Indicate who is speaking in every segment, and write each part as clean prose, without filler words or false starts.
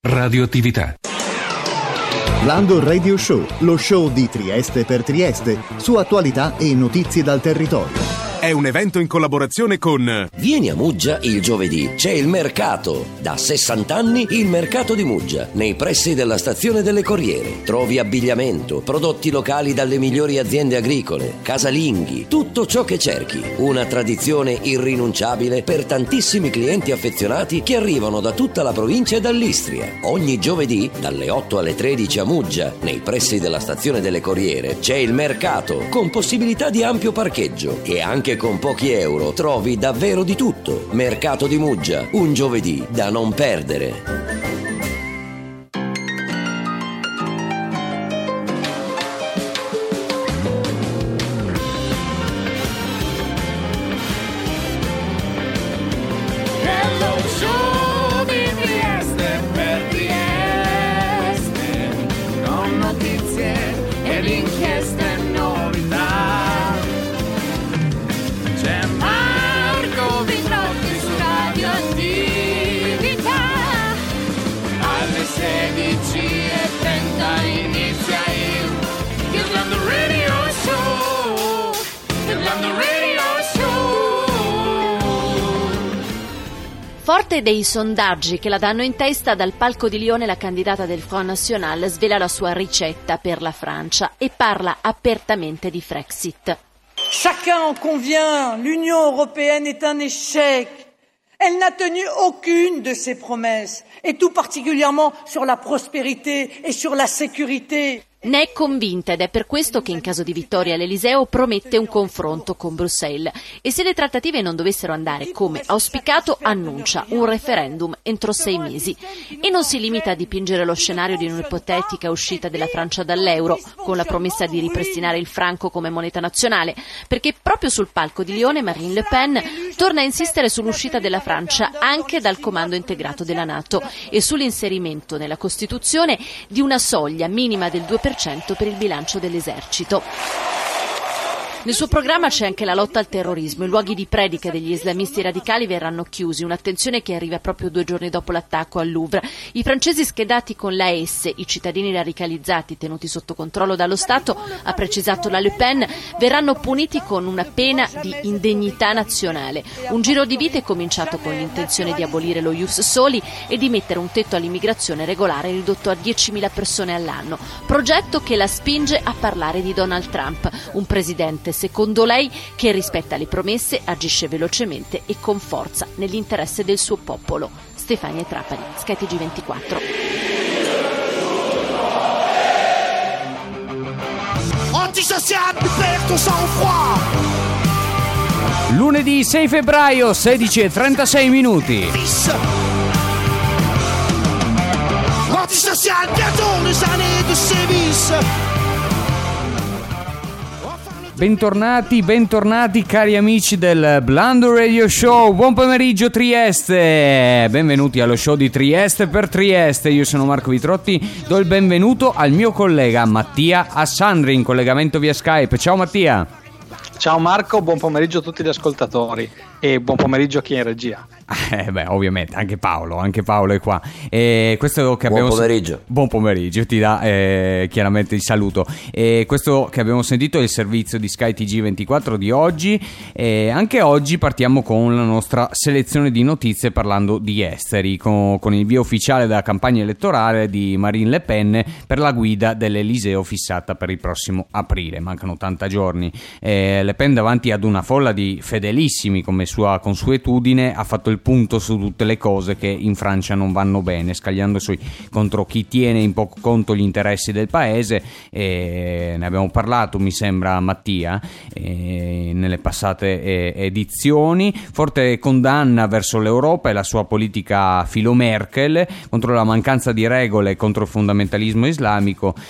Speaker 1: Radioattività.
Speaker 2: Blando Radio Show, lo show di Trieste per Trieste, su attualità e notizie dal territorio.
Speaker 3: È un evento in collaborazione con...
Speaker 4: Vieni a Muggia il giovedì, c'è il mercato. Da 60 anni il mercato di Muggia, nei pressi della stazione delle Corriere. Trovi abbigliamento, prodotti locali dalle migliori aziende agricole, casalinghi, tutto ciò che cerchi. Una tradizione irrinunciabile per tantissimi clienti affezionati che arrivano da tutta la provincia e dall'Istria. Ogni giovedì, dalle 8 alle 13 a Muggia, nei pressi della stazione delle Corriere, c'è il mercato, con possibilità di ampio parcheggio e anche con pochi euro trovi davvero di tutto. Mercato di Muggia, un giovedì da non perdere.
Speaker 5: Forte dei sondaggi che la danno in testa, dal palco di Lione la candidata del Front National svela la sua ricetta per la Francia e parla apertamente di Frexit.
Speaker 6: Chacun en convient, l'Union européenne est un échec. Elle n'a tenu aucune de ses promesses, et tout particulièrement sur la prospérité et sur la sécurité.
Speaker 5: Ne è convinta ed è per questo che in caso di vittoria all'Eliseo promette un confronto con Bruxelles e se le trattative non dovessero andare come auspicato annuncia un referendum entro 6 mesi e non si limita a dipingere lo scenario di un'ipotetica uscita della Francia dall'euro con la promessa di ripristinare il franco come moneta nazionale, perché proprio sul palco di Lione Marine Le Pen torna a insistere sull'uscita della Francia anche dal comando integrato della NATO e sull'inserimento nella Costituzione di una soglia minima del 2% per il bilancio dell'esercito. Nel suo programma c'è anche la lotta al terrorismo. I luoghi di predica degli islamisti radicali verranno chiusi, un'attenzione che arriva proprio 2 giorni dopo l'attacco al Louvre. I francesi schedati con l'AS, i cittadini radicalizzati tenuti sotto controllo dallo Stato, ha precisato la Le Pen, verranno puniti con una pena di indegnità nazionale. Un giro di vite cominciato con l'intenzione di abolire lo ius soli e di mettere un tetto all'immigrazione regolare ridotto a 10.000 persone all'anno. Progetto che la spinge a parlare di Donald Trump, un presidente, secondo lei, che rispetta le promesse, agisce velocemente e con forza nell'interesse del suo popolo. Stefania Trapani, Sky TG24.
Speaker 7: Lunedì 6 febbraio, 16:36 minuti.
Speaker 8: Antisocial, bientôt les années de sévices.
Speaker 7: Bentornati cari amici del Blando Radio Show, buon pomeriggio Trieste, benvenuti allo show di Trieste per Trieste. Io sono Marco Vitrotti, do il benvenuto al mio collega Mattia Assandri in collegamento via Skype. Ciao Mattia.
Speaker 9: Ciao Marco, buon pomeriggio a tutti gli ascoltatori e buon pomeriggio a chi è in regia.
Speaker 7: Ovviamente anche Paolo è qua. Questo che
Speaker 4: buon
Speaker 7: abbiamo
Speaker 4: pomeriggio.
Speaker 7: Buon pomeriggio, ti dà chiaramente il saluto. Questo che abbiamo sentito è il servizio di Sky TG24 di oggi. Anche oggi partiamo con la nostra selezione di notizie parlando di esteri, con il via ufficiale della campagna elettorale di Marine Le Pen per la guida dell'Eliseo fissata per il prossimo aprile. Mancano 80 giorni. Le Pen, davanti ad una folla di fedelissimi come sua consuetudine, ha fatto il punto su tutte le cose che in Francia non vanno bene, scagliandosi contro chi tiene in poco conto gli interessi del paese. Ne abbiamo parlato, mi sembra, Mattia, nelle passate edizioni. Forte condanna verso l'Europa e la sua politica filo Merkel, contro la mancanza di regole e contro il fondamentalismo islamico.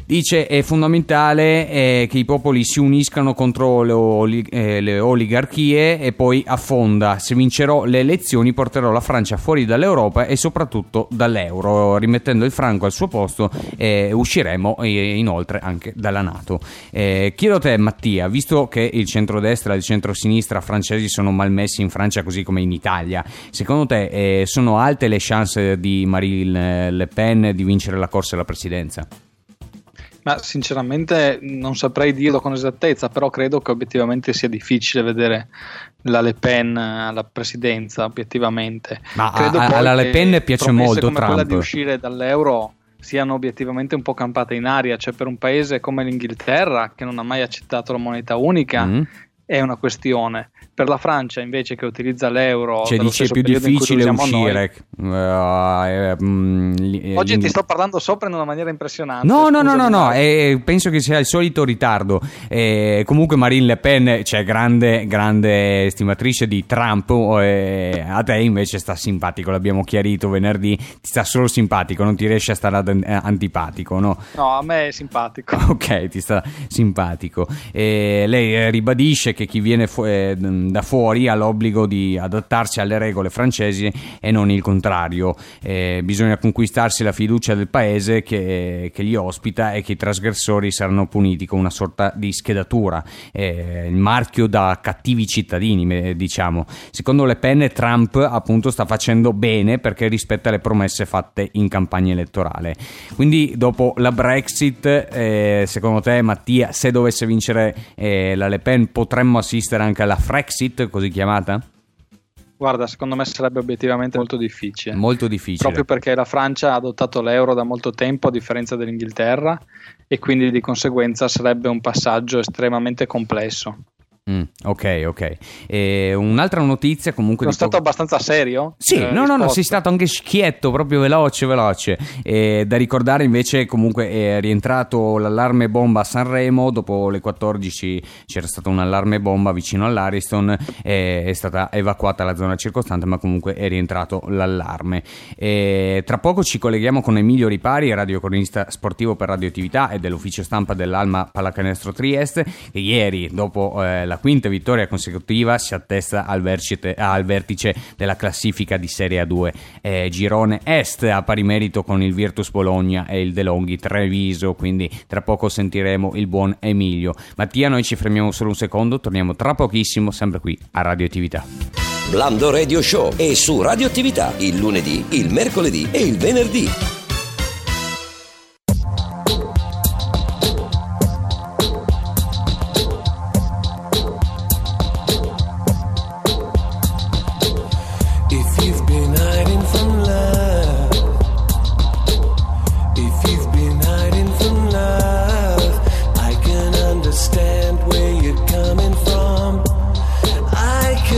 Speaker 7: Dice è fondamentale che i popoli si uniscano contro le oligarchie e poi affonda. Se vincerò le elezioni porterò la Francia fuori dall'Europa e soprattutto dall'euro, rimettendo il franco al suo posto usciremo inoltre anche dalla NATO. Chiedo a te Mattia, visto che il centrodestra e il centrosinistra francesi sono malmessi in Francia così come in Italia, secondo te sono alte le chance di Marine Le Pen di vincere la corsa alla presidenza?
Speaker 9: Ma sinceramente non saprei dirlo con esattezza, però credo che obiettivamente sia difficile vedere la Le Pen alla presidenza, obiettivamente.
Speaker 7: Ma alla Le Pen piace molto
Speaker 9: come
Speaker 7: Trump.
Speaker 9: Quella di uscire dall'euro siano obiettivamente un po' campate in aria, cioè per un paese come l'Inghilterra che non ha mai accettato la moneta unica è una questione. Per la Francia invece che utilizza l'euro,
Speaker 7: cioè dice è più difficile uscire.
Speaker 9: Oggi ti sto parlando sopra in una maniera impressionante.
Speaker 7: No, penso che sia il solito ritardo. Comunque Marine Le Pen, cioè grande stimatrice di Trump, a te invece sta simpatico, l'abbiamo chiarito venerdì, ti sta solo simpatico, non ti riesce a stare antipatico, no?
Speaker 9: No, a me è simpatico.
Speaker 7: Ok, ti sta simpatico. Lei ribadisce che chi viene da fuori ha l'obbligo di adattarsi alle regole francesi e non il contrario. Bisogna conquistarsi la fiducia del paese che li ospita e che i trasgressori saranno puniti con una sorta di schedatura, il marchio da cattivi cittadini, diciamo. Secondo Le Pen, Trump appunto sta facendo bene perché rispetta le promesse fatte in campagna elettorale. Quindi dopo la Brexit, secondo te Mattia, se dovesse vincere la Le Pen, potremmo assistere anche alla Frexit, così chiamata?
Speaker 9: Guarda, secondo me sarebbe obiettivamente molto difficile.
Speaker 7: Molto difficile.
Speaker 9: Proprio perché la Francia ha adottato l'euro da molto tempo, a differenza dell'Inghilterra, e quindi di conseguenza sarebbe un passaggio estremamente complesso.
Speaker 7: Ok. Un'altra notizia comunque.
Speaker 9: Sono stato abbastanza serio?
Speaker 7: Sì, no, sei stato anche schietto, proprio veloce. Da ricordare invece comunque è rientrato l'allarme bomba a Sanremo, dopo le 14 c'era stato un allarme bomba vicino all'Ariston, è stata evacuata la zona circostante, ma comunque è rientrato l'allarme. Tra poco ci colleghiamo con Emilio Ripari, radiocronista sportivo per Radioattività e dell'ufficio stampa dell'Alma Pallacanestro Trieste, che ieri dopo la quinta vittoria consecutiva si attesta al vertice della classifica di Serie A2, girone Est, a pari merito con il Virtus Bologna e il De Longhi Treviso, quindi tra poco sentiremo il buon Emilio. Mattia, noi ci fermiamo solo un secondo, torniamo tra pochissimo sempre qui a Radioattività.
Speaker 4: Blando Radio Show è su Radioattività il lunedì, il mercoledì e il venerdì.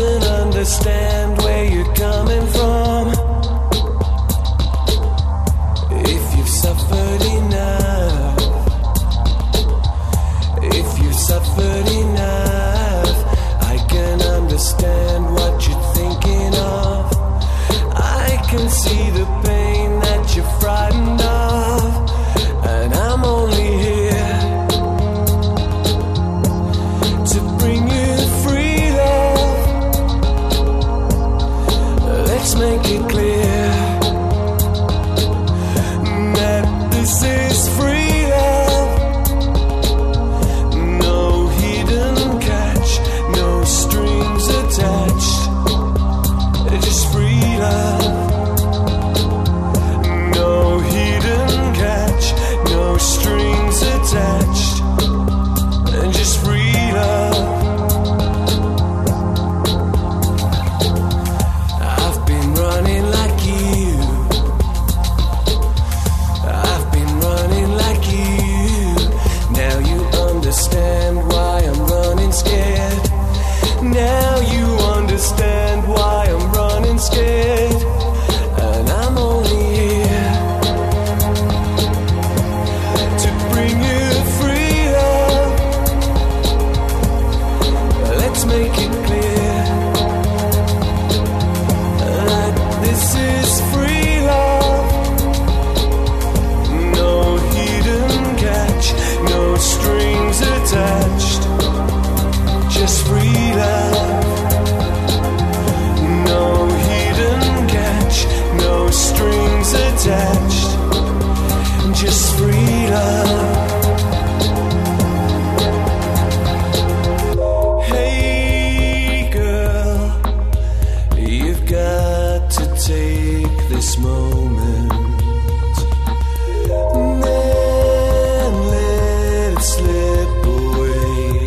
Speaker 8: Understand where you're coming from. just free love. Hey girl, you've got to take this moment and then let it slip away.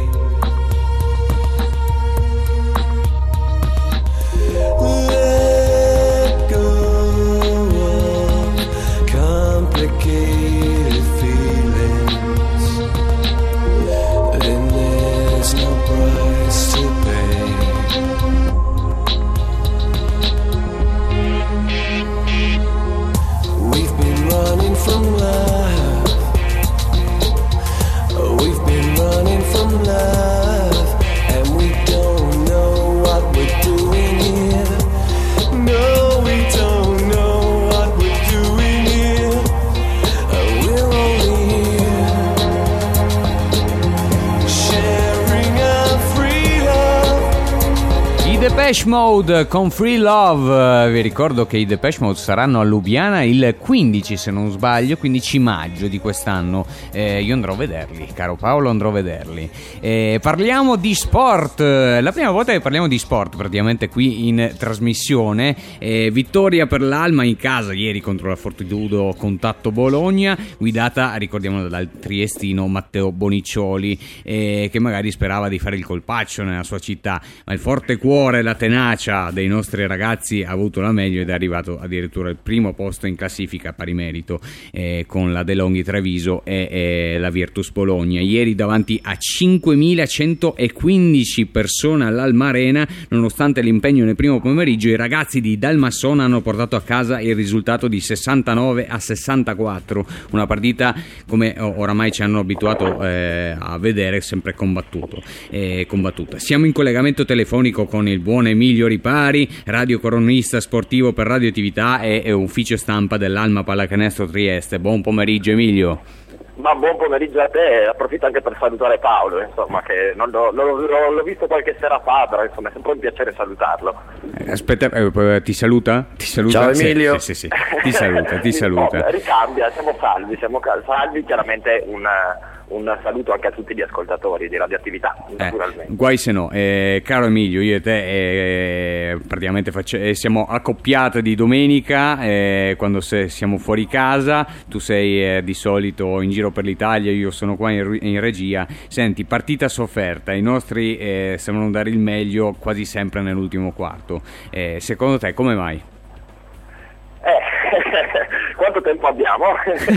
Speaker 8: Let go of complicated feelings, and there's no price to pay. We've been running from love. We've been running from love, and we don't know what we're doing here. No, we don't know what we're doing here. We're only here sharing our free love.
Speaker 7: I Depeche Mode con Free Love. Vi ricordo che i Depeche Mode saranno a Lubiana il 15, se non sbaglio, 15 maggio di quest'anno. Io andrò a vederli, caro Paolo, andrò a vederli. Parliamo di sport. La prima volta che parliamo di sport praticamente qui in trasmissione. Vittoria per l'Alma in casa ieri contro la Fortitudo Contatto Bologna, guidata, ricordiamo, dal triestino Matteo Boniccioli, che magari sperava di fare il colpaccio nella sua città, ma il forte cuore, la tenacia dei nostri ragazzi ha avuto la meglio ed è arrivato addirittura al primo posto in classifica, pari merito con la De Longhi Treviso e la Virtus Bologna. Ieri davanti a 5.115 persone all'Alma Arena, nonostante l'impegno nel primo pomeriggio, i ragazzi di Dalmassona hanno portato a casa il risultato di 69-64, una partita, come oramai ci hanno abituato a vedere, sempre combattuta. Siamo in collegamento telefonico con il buon Emilio Ripari, radiocronista sportivo per Radioattività e ufficio stampa dell'Alma Pallacanestro Trieste. Buon pomeriggio, Emilio.
Speaker 1: Ma buon pomeriggio a te, approfitto anche per salutare Paolo, insomma, che l'ho visto qualche sera fa, però insomma è sempre un piacere salutarlo.
Speaker 7: Aspetta, ti saluta?
Speaker 1: Ciao Emilio.
Speaker 7: Sì. Ti saluta.
Speaker 1: Ricambia, siamo salvi, chiaramente un saluto anche a tutti gli ascoltatori di Radioattività, naturalmente.
Speaker 7: Guai se no, caro Emilio, io e te praticamente siamo accoppiate di domenica, quando siamo fuori casa, tu sei di solito in giro per l'Italia, io sono qua in regia. Senti, partita sofferta, i nostri sembrano dare il meglio quasi sempre nell'ultimo quarto. Secondo te come mai?
Speaker 1: Quanto tempo abbiamo?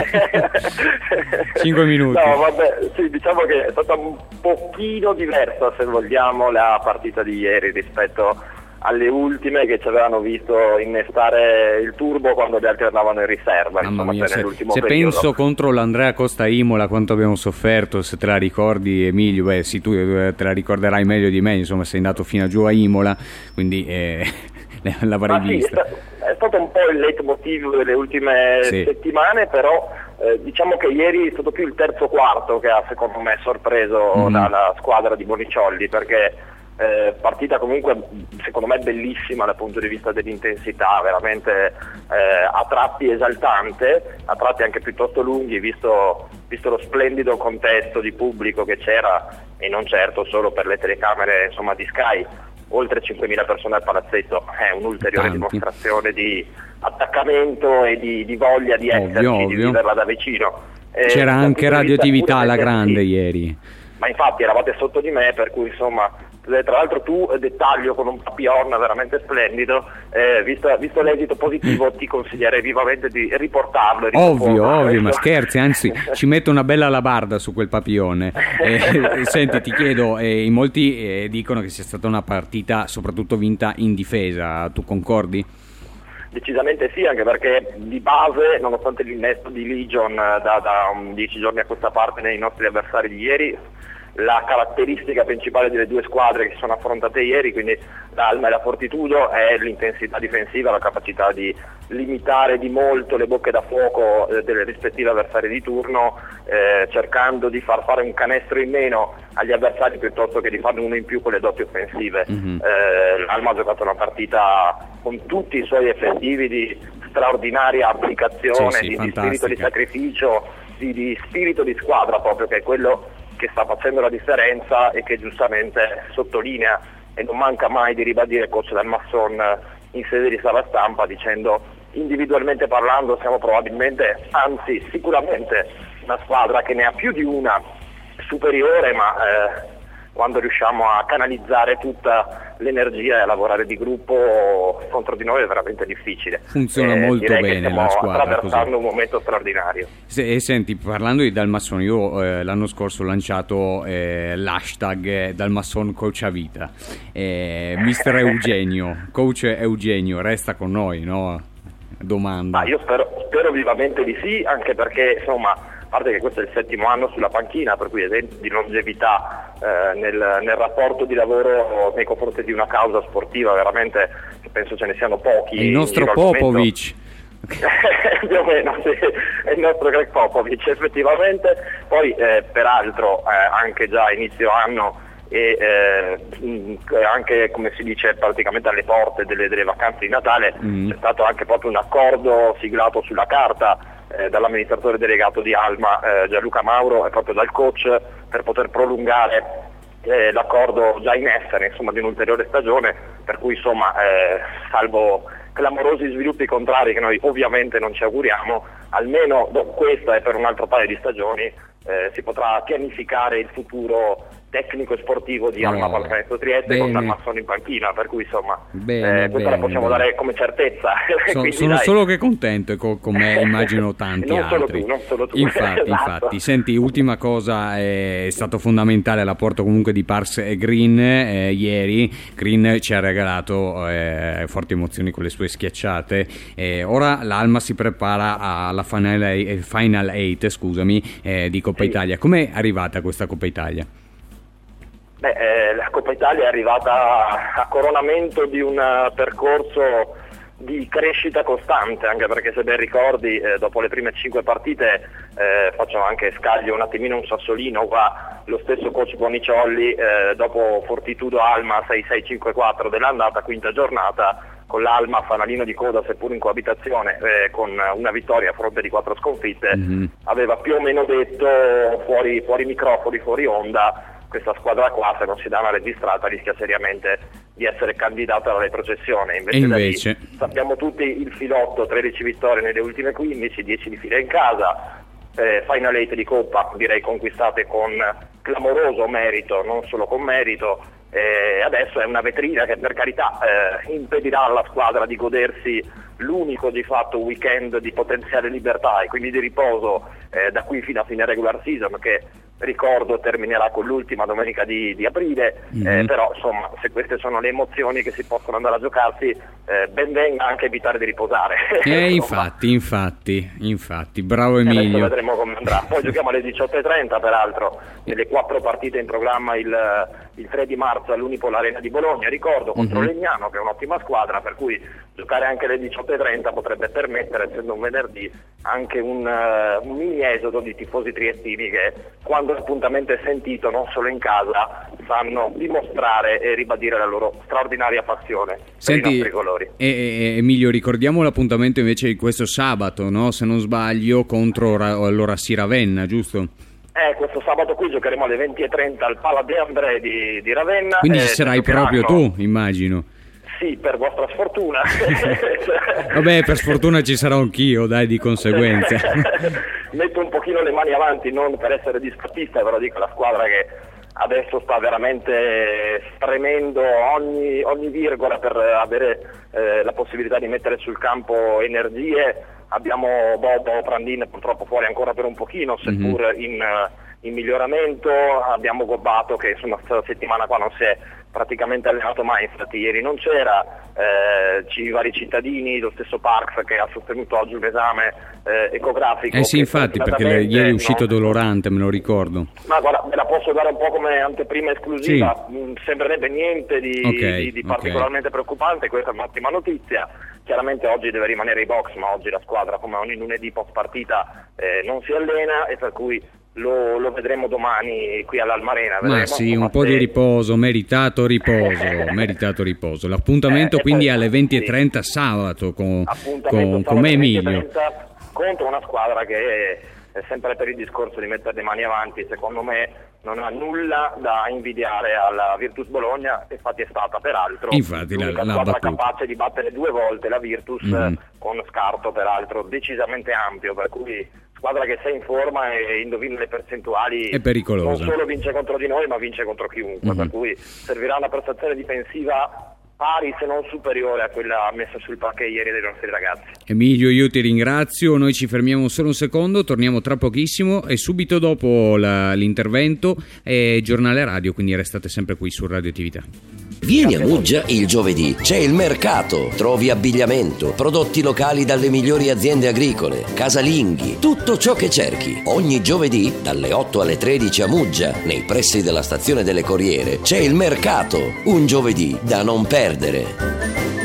Speaker 7: 5 minuti.
Speaker 1: No, vabbè, sì, diciamo che è stata un pochino diversa, se vogliamo, la partita di ieri rispetto alle ultime che ci avevano visto innestare il turbo quando gli altri andavano in riserva.
Speaker 7: Mamma mia,
Speaker 1: nell'ultimo
Speaker 7: se
Speaker 1: periodo.
Speaker 7: Penso contro l'Andrea Costa Imola quanto abbiamo sofferto, se te la ricordi Emilio, sì, tu te la ricorderai meglio di me, insomma sei andato fino a giù a Imola, quindi l'avrei vista.
Speaker 1: È stato un po' il leitmotiv delle ultime settimane, però diciamo che ieri è stato più il terzo quarto che ha secondo me sorpreso dalla squadra di Boniccioli, perché partita comunque secondo me bellissima dal punto di vista dell'intensità, veramente a tratti esaltante, a tratti anche piuttosto lunghi, visto lo splendido contesto di pubblico che c'era, e non certo solo per le telecamere, insomma, di Sky. Oltre 5.000 persone al palazzetto è un'ulteriore dimostrazione di attaccamento e di voglia di esserci, di viverla da vicino.
Speaker 7: C'era anche Radioattività alla grande ieri.
Speaker 1: Ma infatti eravate sotto di me, per cui insomma, tra l'altro tu dettaglio con un papillon veramente splendido, visto l'esito positivo ti consiglierei vivamente di riportarlo.
Speaker 7: Ovvio, ma scherzi, anzi ci metto una bella alabarda su quel papillon. Senti, ti chiedo, in molti dicono che sia stata una partita soprattutto vinta in difesa, tu concordi?
Speaker 1: Decisamente sì, anche perché di base, nonostante l'innesto di Legion da 10 giorni a questa parte nei nostri avversari di ieri, la caratteristica principale delle due squadre che si sono affrontate ieri, quindi l'Alma e la Fortitudo, è l'intensità difensiva, la capacità di limitare di molto le bocche da fuoco delle rispettive avversarie di turno, cercando di far fare un canestro in meno agli avversari piuttosto che di farne uno in più con le doppie offensive. L'Alma ha giocato una partita con tutti i suoi effettivi di straordinaria applicazione,
Speaker 7: Sì,
Speaker 1: di spirito di sacrificio, di spirito di squadra proprio, che è quello che sta facendo la differenza e che giustamente sottolinea e non manca mai di ribadire il coach Dalmasson in sede di sala stampa, dicendo: individualmente parlando siamo probabilmente, anzi sicuramente, una squadra che ne ha più di una superiore, ma quando riusciamo a canalizzare tutta l'energia e a lavorare di gruppo contro di noi è veramente difficile.
Speaker 7: Funziona molto bene la squadra.
Speaker 1: Stiamo attraversando un momento straordinario.
Speaker 7: Senti, parlando di Dalmasson, io l'anno scorso ho lanciato l'hashtag Dalmasson Coach a Vita. Mister Eugenio, coach Eugenio, resta con noi, no? Domanda.
Speaker 1: Io spero vivamente di sì, anche perché insomma, a parte che questo è il 7° anno sulla panchina, per cui esempi di longevità nel rapporto di lavoro nei confronti di una causa sportiva, veramente penso ce ne siano pochi.
Speaker 7: È il nostro Popovic.
Speaker 1: Più o meno, sì, è il nostro Greg Popovic effettivamente. Poi peraltro anche già inizio anno e anche, come si dice, praticamente alle porte delle vacanze di Natale c'è stato anche proprio un accordo siglato sulla carta dall'amministratore delegato di Alma Gianluca Mauro e proprio dal coach per poter prolungare l'accordo già in essere, insomma, di un'ulteriore stagione, per cui insomma salvo clamorosi sviluppi contrari che noi ovviamente non ci auguriamo, almeno questa e per un altro paio di stagioni si potrà pianificare il futuro tecnico e sportivo di Alma Pallacanestro Trieste con Dalmasson in panchina, per cui insomma questa la possiamo dare come certezza.
Speaker 7: Sono solo che contento, e con me immagino tanti altri.
Speaker 1: Non solo tu.
Speaker 7: Infatti, senti, ultima cosa, è stato fondamentale l'apporto comunque di Parks e Green ieri. Green ci ha regalato forti emozioni con le sue schiacciate. Ora l'Alma si prepara alla Final 8, scusami, di Coppa Italia. Com'è arrivata questa Coppa Italia?
Speaker 1: La Coppa Italia è arrivata a coronamento di un percorso di crescita costante, anche perché, se ben ricordi, dopo le prime 5 partite faccio anche scaglio un attimino un sassolino qua, lo stesso coach Boniciolli dopo Fortitudo Alma 6-6-5-4 dell'andata, quinta giornata, con l'Alma fanalino di coda seppur in coabitazione con una vittoria a fronte di 4 sconfitte, aveva più o meno detto fuori microfoni, fuori onda: questa squadra qua, se non si dà una registrata, rischia seriamente di essere candidata alla retrocessione. Invece sappiamo tutti il filotto: 13 vittorie nelle ultime 15, 10 di fila in casa, Final 8 di Coppa, direi conquistate con clamoroso merito, non solo con merito. Adesso è una vetrina che, per carità, impedirà alla squadra di godersi l'unico di fatto weekend di potenziale libertà e quindi di riposo da qui fino a fine regular season, che ricordo terminerà con l'ultima domenica di aprile, però insomma, se queste sono le emozioni che si possono andare a giocarsi, ben venga anche evitare di riposare.
Speaker 7: Infatti, bravo Emilio.
Speaker 1: Adesso vedremo come andrà. Poi giochiamo alle 18:30, peraltro, nelle 4 partite in programma il 3 di marzo all'Unipol Arena di Bologna, ricordo, contro Legnano, che è un'ottima squadra, per cui giocare anche alle 18:30 potrebbe permettere, essendo un venerdì, anche un mini esodo di tifosi triestini che, quando l'appuntamento è sentito, non solo in casa, sanno dimostrare e ribadire la loro straordinaria passione per i nostri colori.
Speaker 7: Emilio, ricordiamo l'appuntamento invece di questo sabato, no? Se non sbaglio, contro l'Orassi Ravenna, giusto?
Speaker 1: Questo sabato qui giocheremo alle 20:30 al Pala De André di Ravenna.
Speaker 7: Quindi ci sarai proprio tu, immagino.
Speaker 1: Sì, per vostra sfortuna.
Speaker 7: Vabbè, per sfortuna ci sarò anch'io, dai, di conseguenza.
Speaker 1: Metto un pochino le mani avanti, non per essere disfattista, però dico, la squadra che adesso sta veramente spremendo ogni virgola per avere la possibilità di mettere sul campo energie. Abbiamo Bobo Prandin purtroppo fuori ancora per un pochino, seppur in miglioramento. Abbiamo Gobbato che insomma questa settimana qua non si è praticamente allenato mai, infatti ieri non c'era, i vari cittadini, lo stesso Parks che ha sostenuto oggi un esame ecografico.
Speaker 7: Sì, infatti, perché ieri è uscito dolorante, me lo ricordo.
Speaker 1: Ma guarda, me la posso dare un po' come anteprima esclusiva, sì. Sembrerebbe niente di particolarmente preoccupante, questa è un'ottima notizia. Chiaramente oggi deve rimanere ai box, ma oggi la squadra, come ogni lunedì post partita, non si allena, e per cui lo vedremo domani qui all'Almarena.
Speaker 7: Ma sì, un po' di riposo, meritato riposo. L'appuntamento quindi alle 20:30 sabato con me Emilio.
Speaker 1: Contro una squadra che è sempre per il discorso di mettere le mani avanti, secondo me non ha nulla da invidiare alla Virtus Bologna, infatti è stata peraltro l'unica squadra capace di battere 2 volte la Virtus con scarto peraltro decisamente ampio, per cui squadra che sei in forma e indovina le percentuali
Speaker 7: è pericolosa.
Speaker 1: Non solo vince contro di noi ma vince contro chiunque, per cui servirà una prestazione difensiva pari se non superiore a quella messa sul parquet ieri dei nostri ragazzi.
Speaker 7: Emilio, io ti ringrazio, noi ci fermiamo solo un secondo, torniamo tra pochissimo e subito dopo l'intervento è giornale radio, quindi restate sempre qui su Radioattività.
Speaker 4: Vieni a Muggia il giovedì, c'è il mercato, trovi abbigliamento, prodotti locali dalle migliori aziende agricole, casalinghi, tutto ciò che cerchi. Ogni giovedì dalle 8 alle 13 a Muggia, nei pressi della stazione delle Corriere, c'è il mercato, un giovedì da non perdere.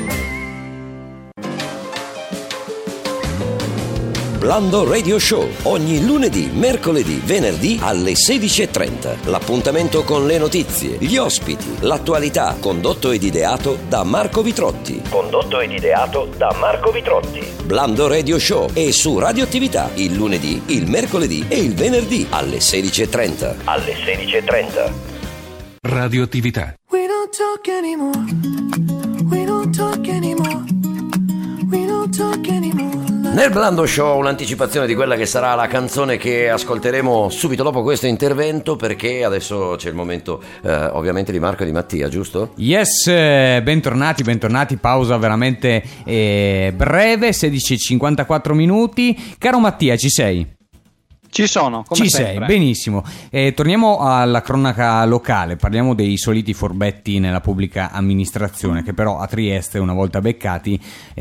Speaker 4: Blando Radio Show, ogni lunedì, mercoledì, venerdì alle 16:30. L'appuntamento con le notizie, gli ospiti, l'attualità, condotto ed ideato da Marco Vitrotti. Blando Radio Show è su Radioattività il lunedì, il mercoledì e il venerdì alle 16:30.
Speaker 8: Radioattività.
Speaker 10: We don't talk anymore. We don't talk anymore. We don't talk anymore.
Speaker 4: Nel Blando Show un'anticipazione di quella che sarà la canzone che ascolteremo subito dopo questo intervento, perché adesso c'è il momento ovviamente di Marco e di Mattia, giusto?
Speaker 7: Yes, bentornati, pausa veramente breve, 16:54 minuti. Caro Mattia, ci sei?
Speaker 9: Ci sono, come
Speaker 7: Ci
Speaker 9: sempre.
Speaker 7: sei, benissimo. Torniamo alla cronaca locale, parliamo dei soliti furbetti nella pubblica amministrazione che però a Trieste, una volta beccati,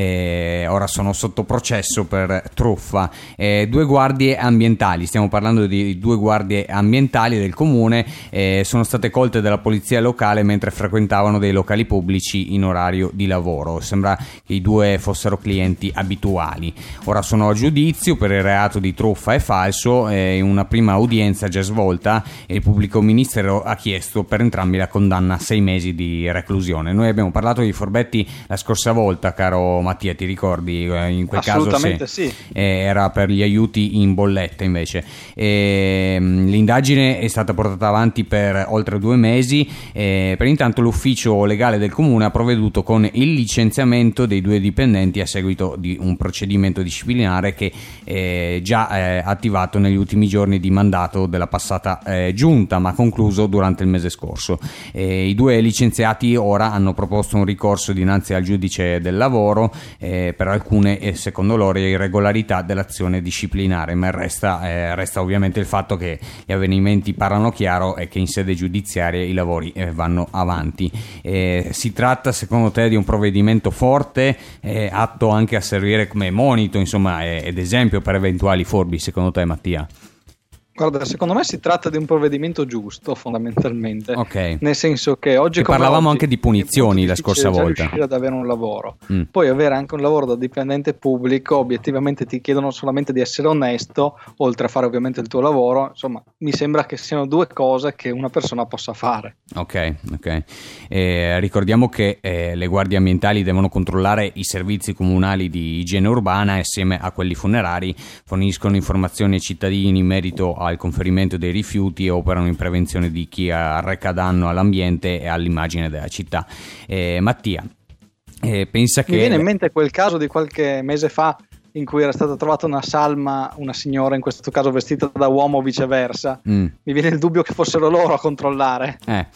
Speaker 7: ora sono sotto processo per truffa. 2 guardie ambientali, stiamo parlando di 2 guardie ambientali del comune, sono state colte dalla polizia locale mentre frequentavano dei locali pubblici in orario di lavoro. Sembra che i 2 fossero clienti abituali. Ora sono a giudizio per il reato di truffa e falso. In una prima udienza già svolta il pubblico ministero ha chiesto per entrambi la condanna a 6 mesi di reclusione. Noi abbiamo parlato di furbetti la scorsa volta, caro Mattia, ti ricordi? In quel
Speaker 9: Assolutamente
Speaker 7: caso
Speaker 9: sì.
Speaker 7: Era per gli aiuti in bolletta invece. L'indagine è stata portata avanti per oltre 2 mesi, per intanto l'ufficio legale del comune ha provveduto con il licenziamento dei 2 dipendenti a seguito di un procedimento disciplinare che è già attivato negli ultimi giorni di mandato della passata giunta, ma concluso durante il mese scorso. I 2 licenziati ora hanno proposto un ricorso dinanzi al giudice del lavoro per alcune, secondo loro, irregolarità dell'azione disciplinare, ma resta ovviamente il fatto che gli avvenimenti parlano chiaro e che in sede giudiziaria i lavori vanno avanti. Si tratta, secondo te, di un provvedimento forte, atto anche a servire come monito, insomma, ed esempio per eventuali furbi, secondo te, Mattia?
Speaker 9: Guarda, secondo me si tratta di un provvedimento giusto, fondamentalmente.
Speaker 7: Ok.
Speaker 9: Nel senso che oggi, come
Speaker 7: parlavamo
Speaker 9: oggi,
Speaker 7: anche di punizioni la scorsa volta.
Speaker 9: Riuscire ad avere un lavoro, poi avere anche un lavoro da dipendente pubblico, obiettivamente ti chiedono solamente di essere onesto, oltre a fare ovviamente il tuo lavoro. Insomma, mi sembra che siano 2 cose che una persona possa fare.
Speaker 7: Ok. Ricordiamo che le guardie ambientali devono controllare i servizi comunali di igiene urbana e assieme a quelli funerari forniscono informazioni ai cittadini in merito al conferimento dei rifiuti e operano in prevenzione di chi arreca danno all'ambiente e all'immagine della città. Mattia, pensa che...
Speaker 9: Mi viene in mente quel caso di qualche mese fa in cui era stata trovata una salma, una signora in questo caso vestita da uomo o viceversa. Mi viene il dubbio che fossero loro a controllare.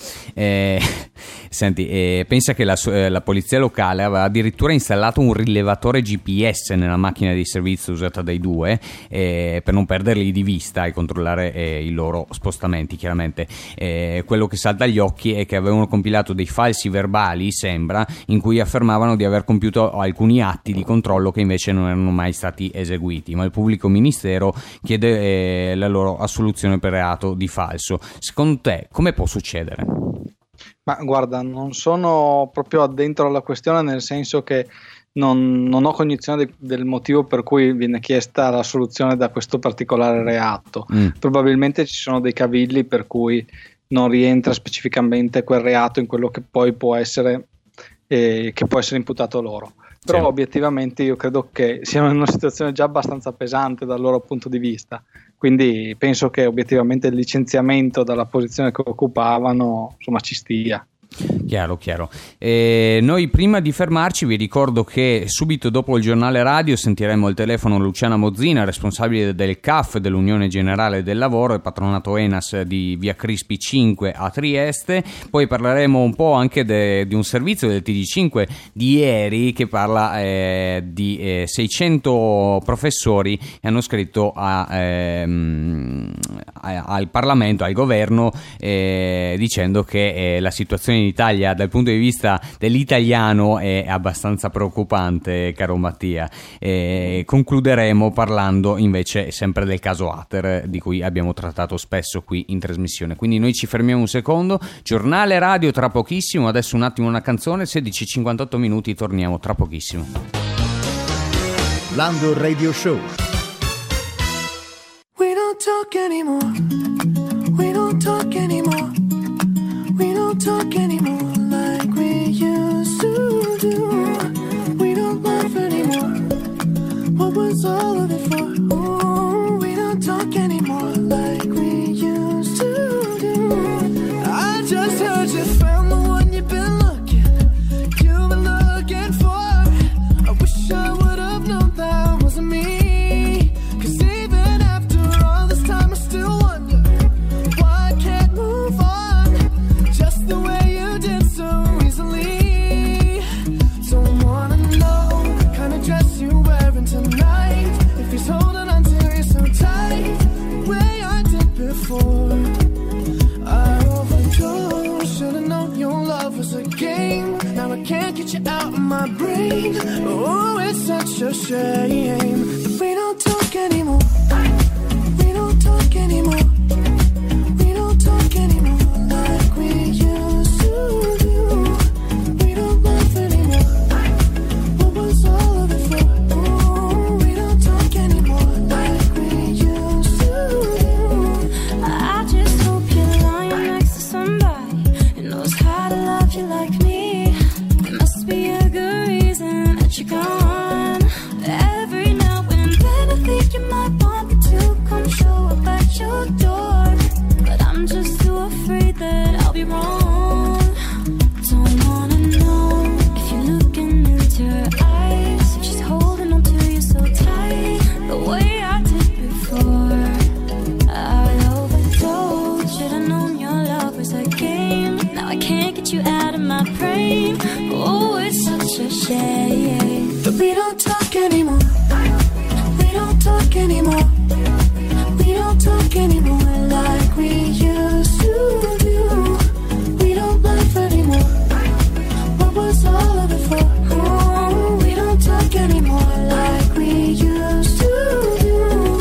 Speaker 7: Senti, pensa che la polizia locale aveva addirittura installato un rilevatore GPS nella macchina di servizio usata dai 2 per non perderli di vista e controllare i loro spostamenti, chiaramente. Quello che salta agli occhi è che avevano compilato dei falsi verbali, sembra, in cui affermavano di aver compiuto alcuni atti di controllo che invece non erano mai stati eseguiti, ma il pubblico ministero chiede la loro assoluzione per reato di falso. Secondo te come può succedere?
Speaker 9: Ma guarda, non sono proprio addentro alla questione, nel senso che non ho cognizione del motivo per cui viene chiesta la soluzione da questo particolare reato. Probabilmente ci sono dei cavilli per cui non rientra specificamente quel reato in quello che poi può essere imputato loro. Però
Speaker 7: Sì.
Speaker 9: Obiettivamente io credo che siano in una situazione già abbastanza pesante dal loro punto di vista, quindi penso che obiettivamente il licenziamento dalla posizione che occupavano, insomma, ci stia.
Speaker 7: Chiaro. Noi prima di fermarci vi ricordo che subito dopo il giornale radio sentiremo al telefono Luciana Mozzina, responsabile del CAF, dell'Unione Generale del Lavoro e patronato ENAS di Via Crispi 5 a Trieste. Poi parleremo un po' anche di un servizio del TG5 di ieri che parla di 600 professori che hanno scritto al Parlamento, al governo, dicendo che la situazione in Italia dal punto di vista dell'italiano è abbastanza preoccupante, caro Mattia. Concluderemo parlando invece sempre del caso Ater, di cui abbiamo trattato spesso qui in trasmissione. Quindi noi ci fermiamo un secondo, giornale radio tra pochissimo, adesso un attimo una canzone, 16:58 minuti, torniamo tra pochissimo.
Speaker 2: Lando Radio Show.
Speaker 10: We don't talk anymore. We don't talk anymore. We don't talk anymore like we used to do. We don't laugh anymore. What was all of it for? Ooh, we don't talk anymore like we used to do. I just heard you found the one you've been looking for. I wish I would have known that wasn't me. 'Cause even after all this time I still wonder why I can't move on just the way you did so easily. Don't wanna know the kind of dress you're wearing tonight, if he's holding on to you so tight the way I did before. I overdosed, should've known your love was a game. Now I can't get you out of my brain. Oh, it's such a shame that we don't talk anymore. We don't talk anymore. We don't talk anymore like we used to do. We don't laugh anymore. What was all of it for? Ooh, we don't talk anymore like we used to do.
Speaker 11: I just hope you're lying next to somebody who knows how to love you like me. There must be a good reason that you're gone. Every now and then I think you might want me to come show up at your door, but I'm just too afraid that I'll be wrong. Don't wanna know if you're looking into her eyes, if she's holding on to you so tight the way I did before. I overdosed, should've known your love was a game. Now I can't get you out of my brain. Oh, it's such a shame
Speaker 10: But we don't talk anymore. We don't talk anymore. We don't talk anymore like we used to do. We don't laugh anymore. What was all of it for? Oh, we don't talk anymore like we used to do.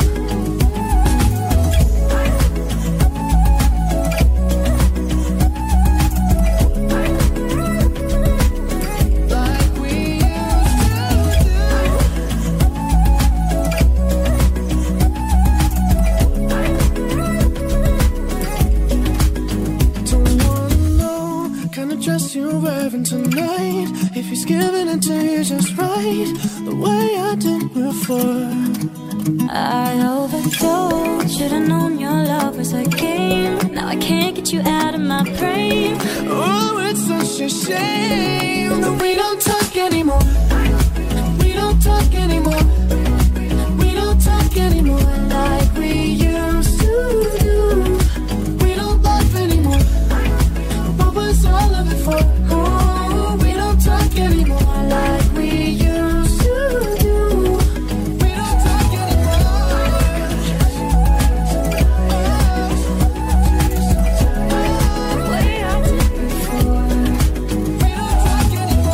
Speaker 10: Like we used to Don't wanna know the kind of dress you're wearing tonight, if he's giving it to you just right the way I did before.
Speaker 11: I overdosed, should've known your love was a game. Now I can't get you out of my brain.
Speaker 10: Oh, it's such a shame that we don't talk anymore. We don't talk anymore. We don't talk anymore like we used to do. We don't laugh anymore. What was all of it for? Oh, we don't talk anymore like we used to do. We don't talk anymore.
Speaker 11: The way I did before.
Speaker 10: We don't talk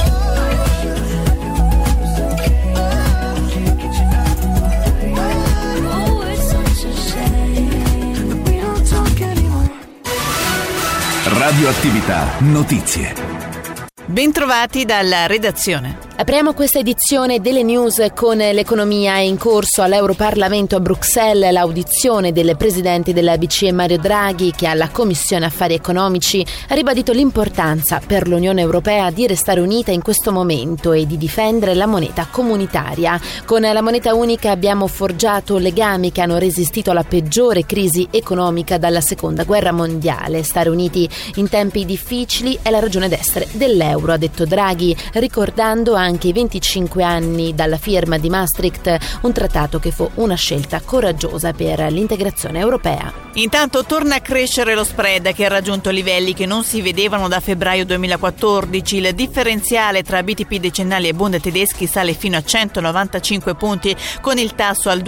Speaker 10: anymore.
Speaker 11: Oh, it's such a shame.
Speaker 10: We don't talk anymore.
Speaker 3: Radioattività Notizie.
Speaker 12: Bentrovati dalla redazione. Apriamo questa edizione delle news con l'economia. È in corso all'Europarlamento a Bruxelles l'audizione del presidente della BCE Mario Draghi, che alla Commissione Affari Economici ha ribadito l'importanza per l'Unione Europea di restare unita in questo momento e di difendere la moneta comunitaria. Con la moneta unica abbiamo forgiato legami che hanno resistito alla peggiore crisi economica dalla Seconda Guerra Mondiale. Stare uniti in tempi difficili è la ragione d'essere dell'euro, ha detto Draghi, ricordando anche i 25 anni dalla firma di Maastricht, un trattato che fu una scelta coraggiosa per l'integrazione europea.
Speaker 13: Intanto torna a crescere lo spread, che ha raggiunto livelli che non si vedevano da febbraio 2014. Il differenziale tra BTP decennali e Bund tedeschi sale fino a 195 punti, con il tasso al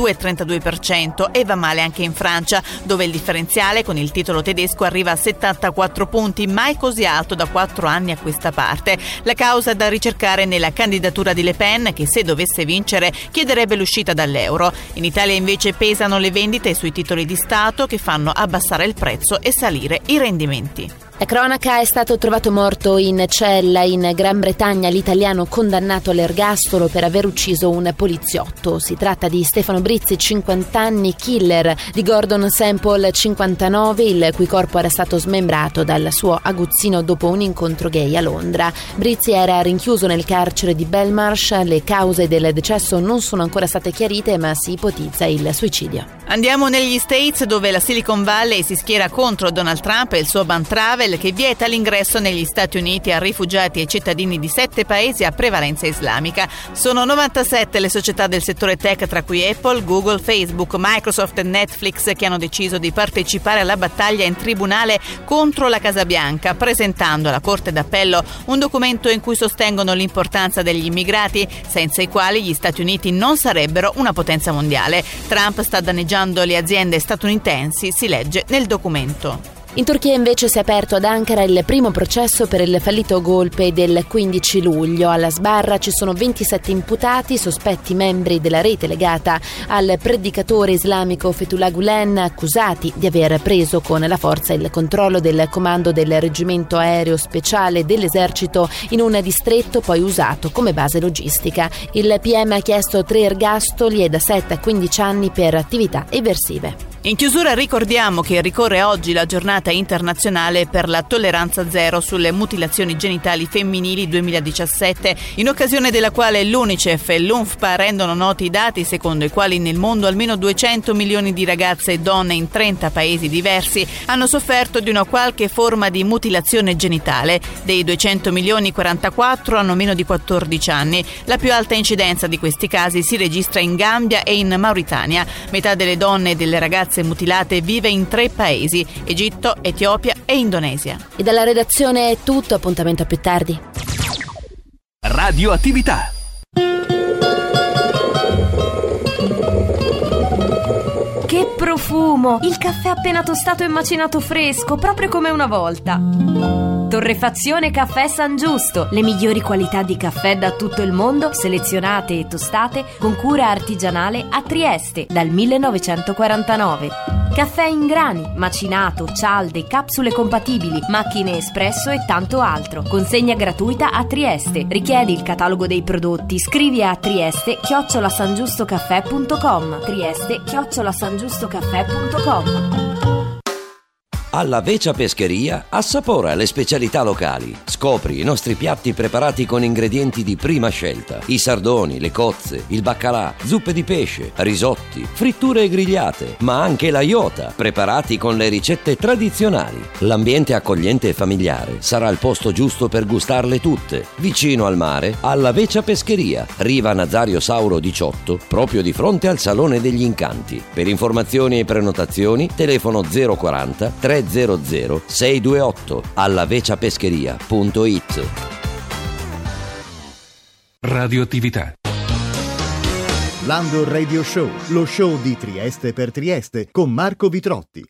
Speaker 13: 2,32%, e va male anche in Francia, dove il differenziale con il titolo tedesco arriva a 74 punti, mai così alto da 4 anni a questa parte. La causa è da ricercare nella candidatura di Le Pen, che se dovesse vincere chiederebbe l'uscita dall'euro. In Italia invece pesano le vendite sui titoli di Stato, che fanno abbassare il prezzo e salire i rendimenti.
Speaker 12: La cronaca: è stato trovato morto in cella in Gran Bretagna l'italiano condannato all'ergastolo per aver ucciso un poliziotto. Si tratta di Stefano Brizzi, 50 anni, killer di Gordon Sample, 59, il cui corpo era stato smembrato dal suo aguzzino dopo un incontro gay a Londra. Brizzi era rinchiuso nel carcere di Belmarsh. Le cause del decesso non sono ancora state chiarite, ma si ipotizza il suicidio.
Speaker 13: Andiamo negli States, dove la Silicon Valley si schiera contro Donald Trump e il suo ban travel, che vieta l'ingresso negli Stati Uniti a rifugiati e cittadini di 7 paesi a prevalenza islamica. Sono 97 le società del settore tech, tra cui Apple, Google, Facebook, Microsoft e Netflix, che hanno deciso di partecipare alla battaglia in tribunale contro la Casa Bianca, presentando alla Corte d'Appello un documento in cui sostengono l'importanza degli immigrati, senza i quali gli Stati Uniti non sarebbero una potenza mondiale. Trump sta danneggiando le aziende statunitensi, si legge nel documento.
Speaker 12: In Turchia invece si è aperto ad Ankara il primo processo per il fallito golpe del 15 luglio. Alla sbarra ci sono 27 imputati, sospetti membri della rete legata al predicatore islamico Fethullah Gulen, accusati di aver preso con la forza il controllo del comando del reggimento aereo speciale dell'esercito in un distretto poi usato come base logistica. Il PM ha chiesto 3 ergastoli e da 7 a 15 anni per attività eversive.
Speaker 13: In chiusura ricordiamo che ricorre oggi la giornata internazionale per la tolleranza zero sulle mutilazioni genitali femminili 2017, in occasione della quale l'UNICEF e l'UNFPA rendono noti i dati secondo i quali nel mondo almeno 200 milioni di ragazze e donne in 30 paesi diversi hanno sofferto di una qualche forma di mutilazione genitale. Dei 200 milioni, 44 hanno meno di 14 anni. La più alta incidenza di questi casi si registra in Gambia e in Mauritania. Metà delle donne e delle ragazze mutilate vive in 3 paesi: Egitto, Etiopia e Indonesia.
Speaker 12: E dalla redazione è tutto, appuntamento a più tardi.
Speaker 3: Radioattività.
Speaker 14: Che profumo! Il caffè appena tostato e macinato fresco, proprio come una volta. Torrefazione Caffè San Giusto, le migliori qualità di caffè da tutto il mondo, selezionate e tostate con cura artigianale a Trieste dal 1949. Caffè in grani, macinato, cialde, capsule compatibili, macchine espresso e tanto altro. Consegna gratuita a Trieste. Richiedi il catalogo dei prodotti, scrivi a trieste@sangiustocaffè.com. trieste@sangiustocaffè.com.
Speaker 4: Alla Vecia Pescheria assapora le specialità locali. Scopri i nostri piatti preparati con ingredienti di prima scelta: i sardoni, le cozze, il baccalà, zuppe di pesce, risotti, fritture e grigliate, ma anche la iota, preparati con le ricette tradizionali. L'ambiente accogliente e familiare sarà il posto giusto per gustarle tutte. Vicino al mare, alla Vecia Pescheria, Riva Nazario Sauro 18, proprio di fronte al Salone degli Incanti. Per informazioni e prenotazioni, telefono 040 300 628 allaveciapescheria.it.
Speaker 3: Radioattività.
Speaker 2: Lando Radio Show, lo show di Trieste per Trieste con Marco Vitrotti.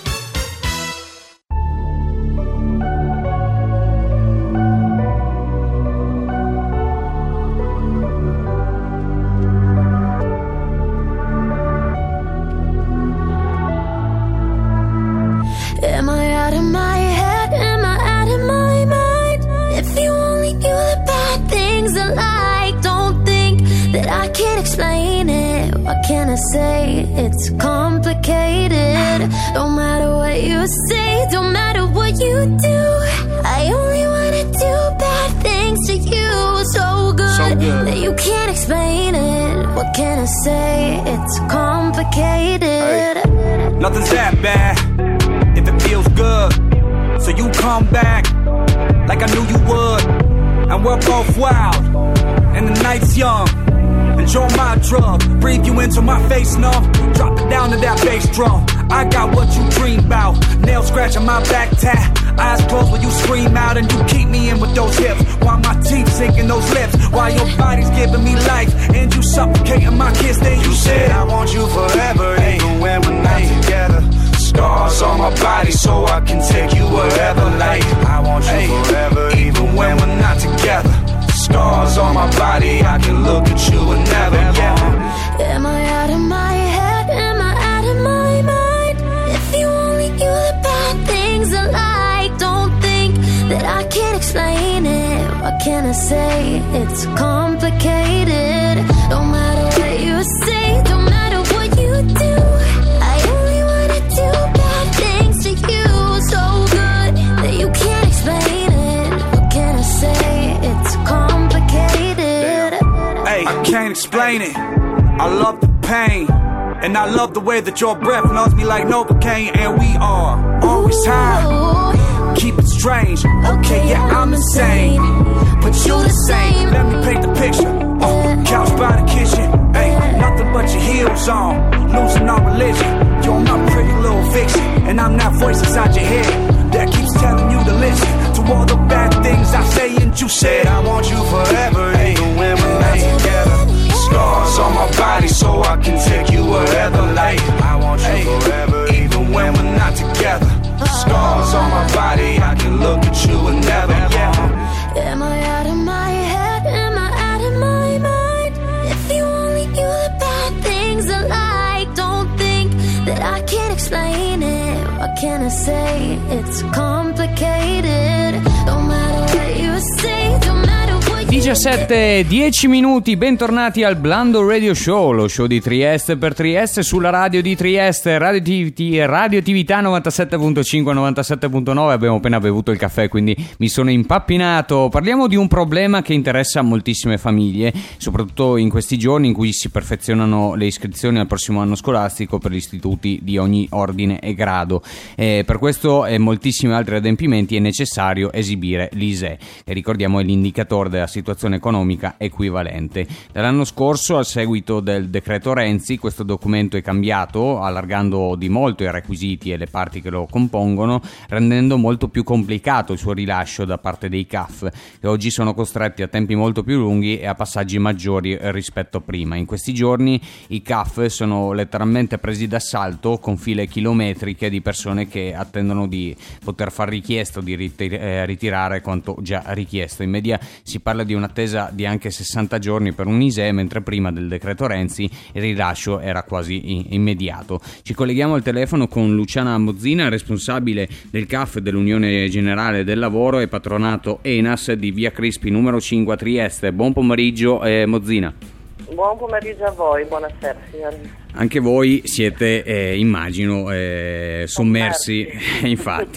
Speaker 11: Am I out of my head? Am I out of my mind? If you only knew the bad things I like. What can I say? It's complicated. Don't matter what you say, don't matter what you do. I only wanna do bad things to you. So good that you can't explain it. What can I say? It's complicated.
Speaker 15: Hey. Nothing's that bad if it feels good. So you come back like I knew you would. And we're both wild and the night's young. Enjoy my drug, breathe you into my face, no. Drop it down to that bass drum. I got what you dream about. Nails scratching my back tat. Eyes closed when you scream out and you keep me in with those hips. While my teeth sink in those lips. While your body's giving me life and you suffocating my kiss. Then you said I want you forever, even when we're not together. Scars on my body so I can take you wherever. Like I want you forever, even when we're not together. Scars on my body, I can look at you and never
Speaker 11: Am I out of my head? Am I out of my mind? If you only knew the bad things I like. Don't think that I can't explain it. What can I say? It's complicated. Don't matter what you say, don't matter what you do. I only wanna do bad things to you. So good that you can't explain it. What can I say? It's complicated.
Speaker 15: Hey, I can't explain it. I love the pain, and I love the way that your breath numbs me like Novocaine. And we are always high. Keep it strange. Okay, yeah, I'm insane, but you the same. Let me paint the picture. Couch by the kitchen. Hey, nothing but your heels on. Losing all religion. You're my pretty little fiction, and I'm that voice inside your head that keeps telling you to listen to all the bad things I say. And you said I want you forever, even when we're not together. Scars on my body so I can take you wherever. Like I want you forever, even when we're not together. Scars on my body, I can look at you and never.
Speaker 11: Am I out of my head? Am I out of my mind? If you only knew the bad things I like. Don't think that I can't explain it. What can I say? It's complicated. Don't matter what you say, don't matter what you
Speaker 7: 17:10 minuti, bentornati al Blando Radio Show, lo show di Trieste per Trieste sulla radio di Trieste, radioattività 97.5, 97.9. Abbiamo appena bevuto il caffè, quindi mi sono impappinato. Parliamo di un problema che interessa moltissime famiglie, soprattutto in questi giorni in cui si perfezionano le iscrizioni al prossimo anno scolastico per gli istituti di ogni ordine e grado. Per questo e moltissimi altri adempimenti è necessario esibire l'ISEE, che ricordiamo è l'indicatore della situazione economica equivalente. Dall'anno scorso, a seguito del decreto Renzi, questo documento è cambiato, allargando di molto i requisiti e le parti che lo compongono, rendendo molto più complicato il suo rilascio da parte dei CAF, che oggi sono costretti a tempi molto più lunghi e a passaggi maggiori rispetto a prima. In questi giorni i CAF sono letteralmente presi d'assalto con file chilometriche di persone che attendono di poter far richiesta o di ritirare quanto già richiesto. In media si parla di un'attesa di anche 60 giorni per un ISEE, mentre prima del decreto Renzi il rilascio era quasi immediato. Ci colleghiamo al telefono con Luciana Mozzina, responsabile del CAF dell'Unione Generale del Lavoro e patronato ENAS di Via Crispi numero 5 a Trieste. Buon pomeriggio Mozzina.
Speaker 16: Buon pomeriggio a voi, buonasera signori.
Speaker 7: Anche voi siete, immagino, sommersi infatti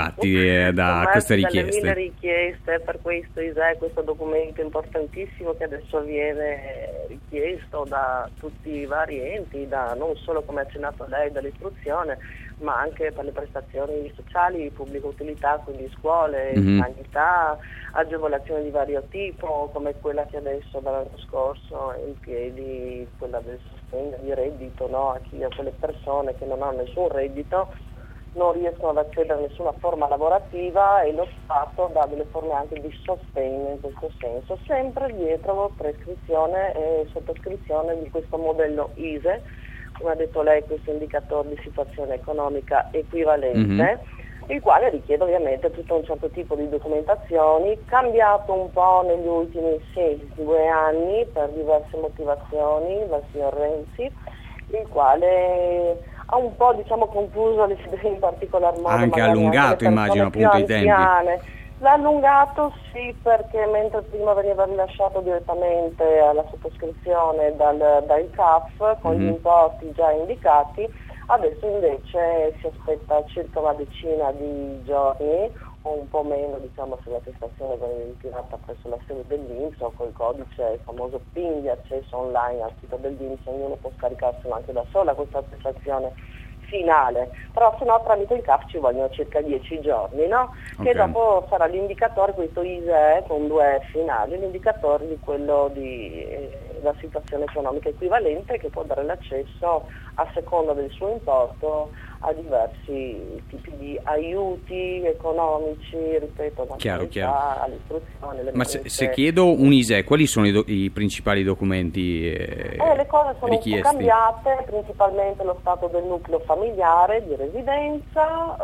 Speaker 7: da queste richieste.
Speaker 16: Dalle 1000 richieste per questo ISEE, questo documento importantissimo che adesso viene richiesto da tutti i vari enti, non solo, come ha accennato lei, dall'istruzione, ma anche per le prestazioni sociali, pubblica utilità, quindi scuole, sanità, agevolazioni di vario tipo, come quella che adesso dall'anno scorso è in piedi, quella del sostegno di reddito, no? A quelle persone che non hanno nessun reddito, non riescono ad accedere a nessuna forma lavorativa e lo Stato dà delle forme anche di sostegno in questo senso, sempre dietro prescrizione e sottoscrizione di questo modello ISEE, come ha detto lei, questo indicatore di situazione economica equivalente, il quale richiede ovviamente tutto un certo tipo di documentazioni, cambiato un po' negli ultimi 2 anni per diverse motivazioni dal signor Renzi, il quale ha un po' confuso le idee, in particolar modo
Speaker 7: anche allungato, immagino, appunto i tempi.
Speaker 16: L'ha allungato sì, perché mentre prima veniva rilasciato direttamente alla sottoscrizione dal CAF con gli importi già indicati, adesso invece si aspetta circa una decina di giorni, o un po' meno, diciamo, se l'attestazione viene ritirata presso la sede dell'INPS o col codice, il famoso PIN di accesso online al sito dell'INPS. Ognuno può scaricarselo anche da sola questa attestazione finale, però se no tramite il CAF ci vogliono circa 10 giorni, no? Che dopo sarà l'indicatore, questo ISEE con 2 finali, l'indicatore di quello la situazione economica equivalente, che può dare l'accesso a seconda del suo importo a diversi tipi di aiuti economici, ripeto,
Speaker 7: chiaro.
Speaker 16: all'istruzione.
Speaker 7: Ma se chiedo un ISEE, quali sono i principali documenti
Speaker 16: le cose sono
Speaker 7: richiesti?
Speaker 16: Un po' cambiate, principalmente lo stato del nucleo familiare di residenza,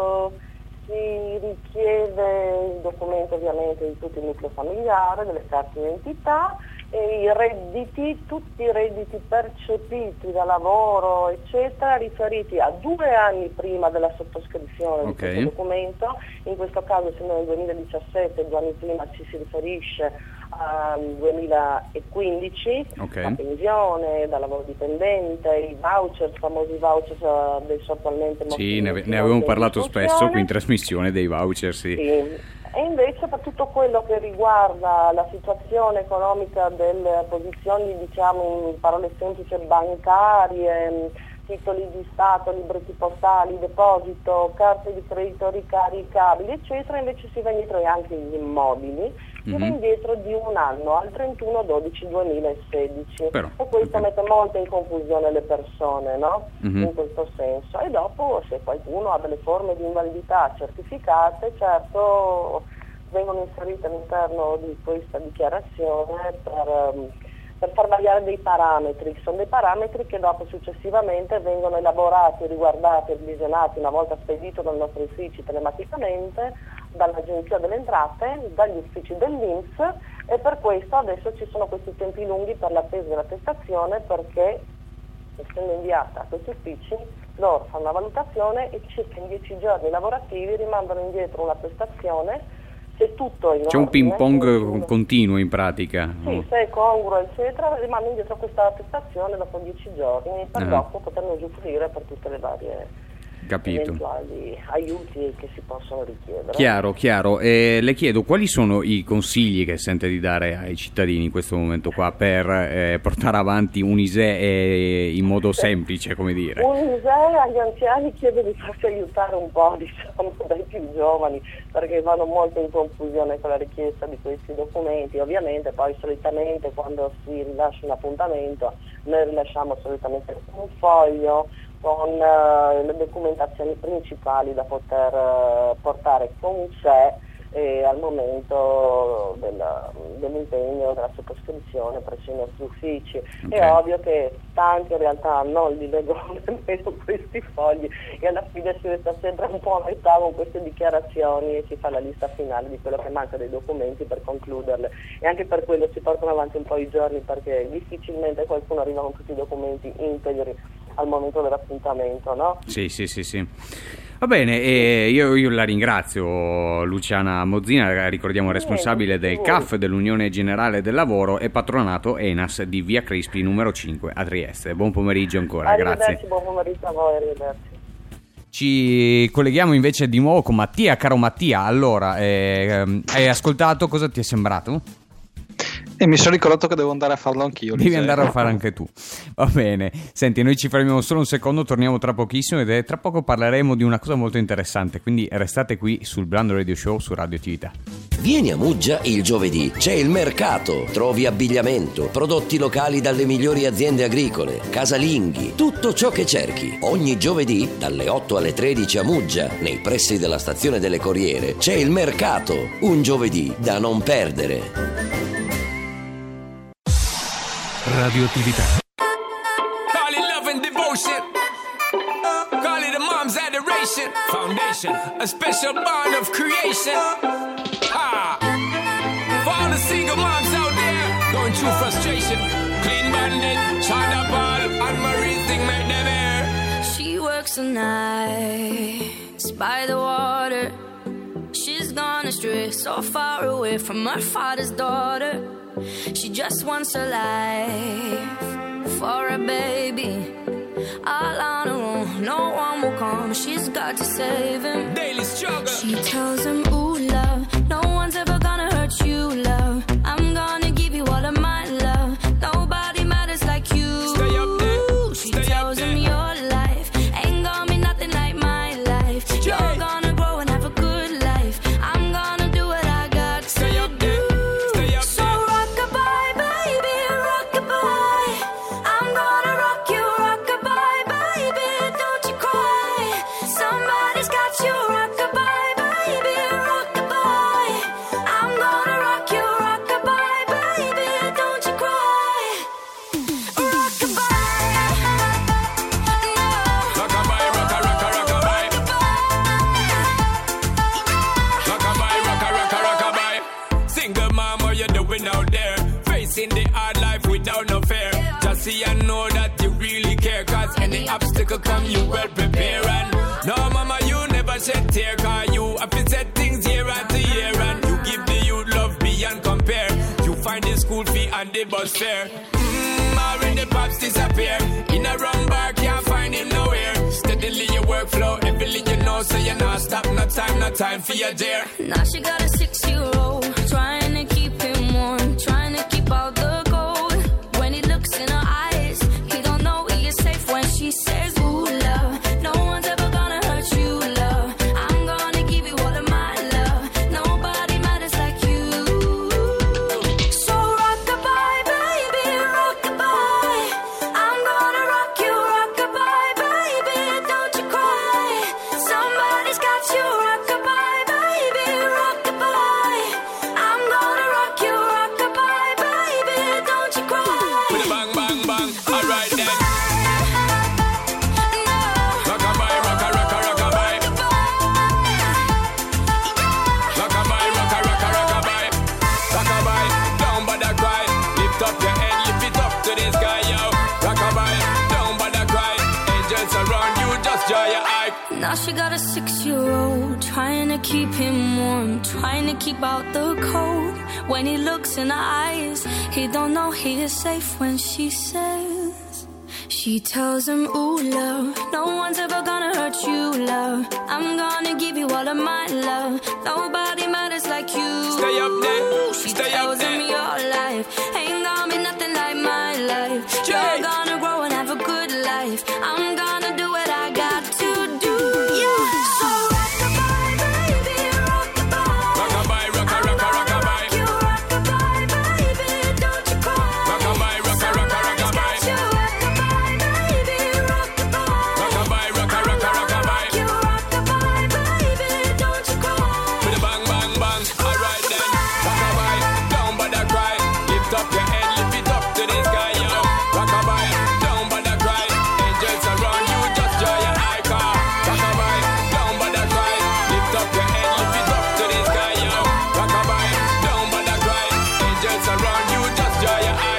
Speaker 16: si richiede il documento ovviamente di tutto il nucleo familiare, delle carte d'identità, e i redditi, tutti i redditi percepiti da lavoro eccetera, riferiti a 2 anni prima della sottoscrizione di questo documento. In questo caso, essendo nel 2017, 2 anni prima, ci si riferisce al 2015, la pensione da lavoro dipendente, i voucher, i famosi voucher adesso attualmente molto
Speaker 7: ne avevamo parlato spesso qui in trasmissione dei voucher, sì.
Speaker 16: E invece per tutto quello che riguarda la situazione economica delle posizioni, diciamo in parole semplici, bancarie, titoli di Stato, libretti postali, deposito, carte di credito ricaricabili, eccetera, invece si va indietro, e anche gli immobili, si va indietro di un anno, al 31/12/2016. E questo mette molto in confusione le persone, no? In questo senso. E dopo, se qualcuno ha delle forme di invalidità certificate, certo vengono inserite all'interno di questa dichiarazione per far variare dei parametri. Sono dei parametri che dopo successivamente vengono elaborati, riguardati e visionati una volta spedito dai nostri uffici telematicamente, dall'Agenzia delle Entrate, dagli uffici dell'INPS, e per questo adesso ci sono questi tempi lunghi per l'attesa dell'attestazione, perché essendo inviata a questi uffici loro fanno una valutazione e circa in 10 giorni lavorativi rimandano indietro un'attestazione. Se tutto è in
Speaker 7: C'è un
Speaker 16: ordine,
Speaker 7: ping pong continuo in pratica.
Speaker 16: Sì, se è congruo eccetera, rimane indietro questa attestazione dopo 10 giorni per dopo poterne usufruire per tutte le varie eventuali aiuti che si possono richiedere.
Speaker 7: Chiaro. Le chiedo quali sono i consigli che sente di dare ai cittadini in questo momento qua per portare avanti un ISEE in modo semplice, come dire.
Speaker 16: Un ISEE agli anziani chiedo di farsi aiutare un po', diciamo, dai più giovani, perché vanno molto in confusione con la richiesta di questi documenti. Ovviamente poi solitamente quando si rilascia un appuntamento noi rilasciamo solitamente un foglio con le documentazioni principali da poter portare con sé al momento dell'impegno, della sottoscrizione presso i nostri uffici. È ovvio che tanti in realtà non li leggono nemmeno questi fogli, e alla fine si resta sempre un po' a metà con queste dichiarazioni e si fa la lista finale di quello che manca dei documenti per concluderle, e anche per quello si portano avanti un po' i giorni, perché difficilmente qualcuno arriva con tutti i documenti integri al momento dell'appuntamento, no?
Speaker 7: Sì. Va bene, io la ringrazio, Luciana Mozzina, ricordiamo responsabile del CAF, dell'Unione Generale del Lavoro, e patronato ENAS di Via Crispi numero 5 a Trieste. Buon pomeriggio ancora, grazie.
Speaker 16: Buon pomeriggio a voi, arrivederci.
Speaker 7: Ci colleghiamo invece di nuovo con Mattia. Caro Mattia, allora, hai ascoltato, cosa ti è sembrato?
Speaker 9: E mi sono ricordato che devo andare a farlo anch'io.
Speaker 7: Devi andare a fare anche tu. Va bene. Senti, noi ci fermiamo solo un secondo, torniamo tra pochissimo, ed tra poco parleremo di una cosa molto interessante, quindi restate qui sul Blando Radio Show su Radio Attività.
Speaker 4: Vieni a Muggia il giovedì, c'è il mercato, trovi abbigliamento, prodotti locali dalle migliori aziende agricole, casalinghi, tutto ciò che cerchi. Ogni giovedì dalle 8 alle 13 a Muggia, nei pressi della stazione delle Corriere, c'è il mercato, un giovedì da non perdere.
Speaker 3: Radioattività.
Speaker 15: Call it love and devotion. Call it a mom's adoration. Foundation, a special bond of creation. Ha! For all the single moms out there going through frustration. Clean Bandit, Shonda Paul, and Marie thing make them air.
Speaker 11: She works the nights by the water, She's gone astray, so far away from her father's daughter. She just wants a life for a baby. All on her own, no one will come. She's got to save him.
Speaker 15: Daily struggle.
Speaker 11: She tells him, ooh, love, no one's ever gonna hurt you, love. I'm gonna give you all of my love. Nobody matters like you.
Speaker 15: Stay up there.
Speaker 11: She tells him your life ain't gonna be nothing like my life. You're gonna grow and have a good life. I'm gonna do what I got to do. So rock-a-bye, baby, rock-a-bye. I'm gonna rock you, rock-a-bye, baby, don't you cry. Somebody's got you, rock-a-bye, baby, rock-a-bye. I'm gonna rock you, rock-a-bye, baby, don't you cry. Rock-a-bye,
Speaker 15: Rock-a-bye, rock-a-rock-a-rock-a-bye. Rock-a-bye, rock-a-rock-a-rock-a-bye. Single mom, what you doing out there? Facing the hard life without no fear. Just see and know that you really care. Cause any obstacle come, you well prepare. And no, mama, you never shed tear. Cause you have to set things year after year. And you give the youth love beyond compare. You find the school fee and the bus fare. When the pops disappear, in a wrong bar, can't find him nowhere. Steadily your workflow, everything you know, so you're not stop, no time for your dare.
Speaker 11: now she got a 6-year-old, trying to keep him warm, trying to keep out the cold. When he looks in her eyes, he don't know he is safe when she says, ooh, love, no one's ever gonna hurt you, love. I'm gonna give you all of my love. Nobody matters like you. So rock-a-bye, baby, rock-a-bye. I'm gonna rock you, rock-a-bye, baby, don't you cry. Somebody's got you, rock-a-bye, baby, rock-a-bye. I'm gonna rock you, rock-a-bye, baby, don't you cry.
Speaker 15: With a bang, bang, bang, alright then. Rock-a-bye, rock-a-rock-a-rock-a-bye. Rock-a-bye, rock-a-rock-a-rock-a-bye. Rock-a-bye, don't bother cry. Lift up your head, lift it up to the sky, yo. Rock-a-bye, don't bother cry. Angels around you, just draw your eye.
Speaker 11: Now she got a 6-year-old, trying to keep him warm, trying to keep out the cold. When he looks in her eyes, he don't know he is safe when she says. She tells him, ooh, love, no one's ever gonna hurt you, love. I'm gonna give you all of my love. Nobody matters like you.
Speaker 15: Stay up there,
Speaker 11: She
Speaker 15: stay
Speaker 11: tells
Speaker 15: up there.
Speaker 11: him your life ain't gonna be nothing like my life. You're gonna grow and have a good life. I'm gonna do what I got to do. So rock-a-bye, baby, rock-a-bye.
Speaker 15: Rock-a-bye, rock-a-rock-a-rock-a-bye.
Speaker 11: You rock-a-bye, baby, don't you cry.
Speaker 15: Rock-a-bye, rock-a-rock-a-rock-a-bye.
Speaker 11: You rock-a-bye, baby, rock-a-bye.
Speaker 15: Rock-a-bye, rock-a-rock-a-rock-a-bye.
Speaker 11: You rock-a-bye, baby, don't you cry.
Speaker 15: With a bang, bang, bang, alright then. Rock-a-bye, don't bother cry. Lift up your head, lift it up to the sky, yo. Rock-a-bye, don't bother cry. Angels around you, just draw your eye car. Rock-a-bye, don't bother cry. Lift up your head, lift it up to the sky, yo. Rock-a-bye, don't bother cry. Angels around you, just draw your eye.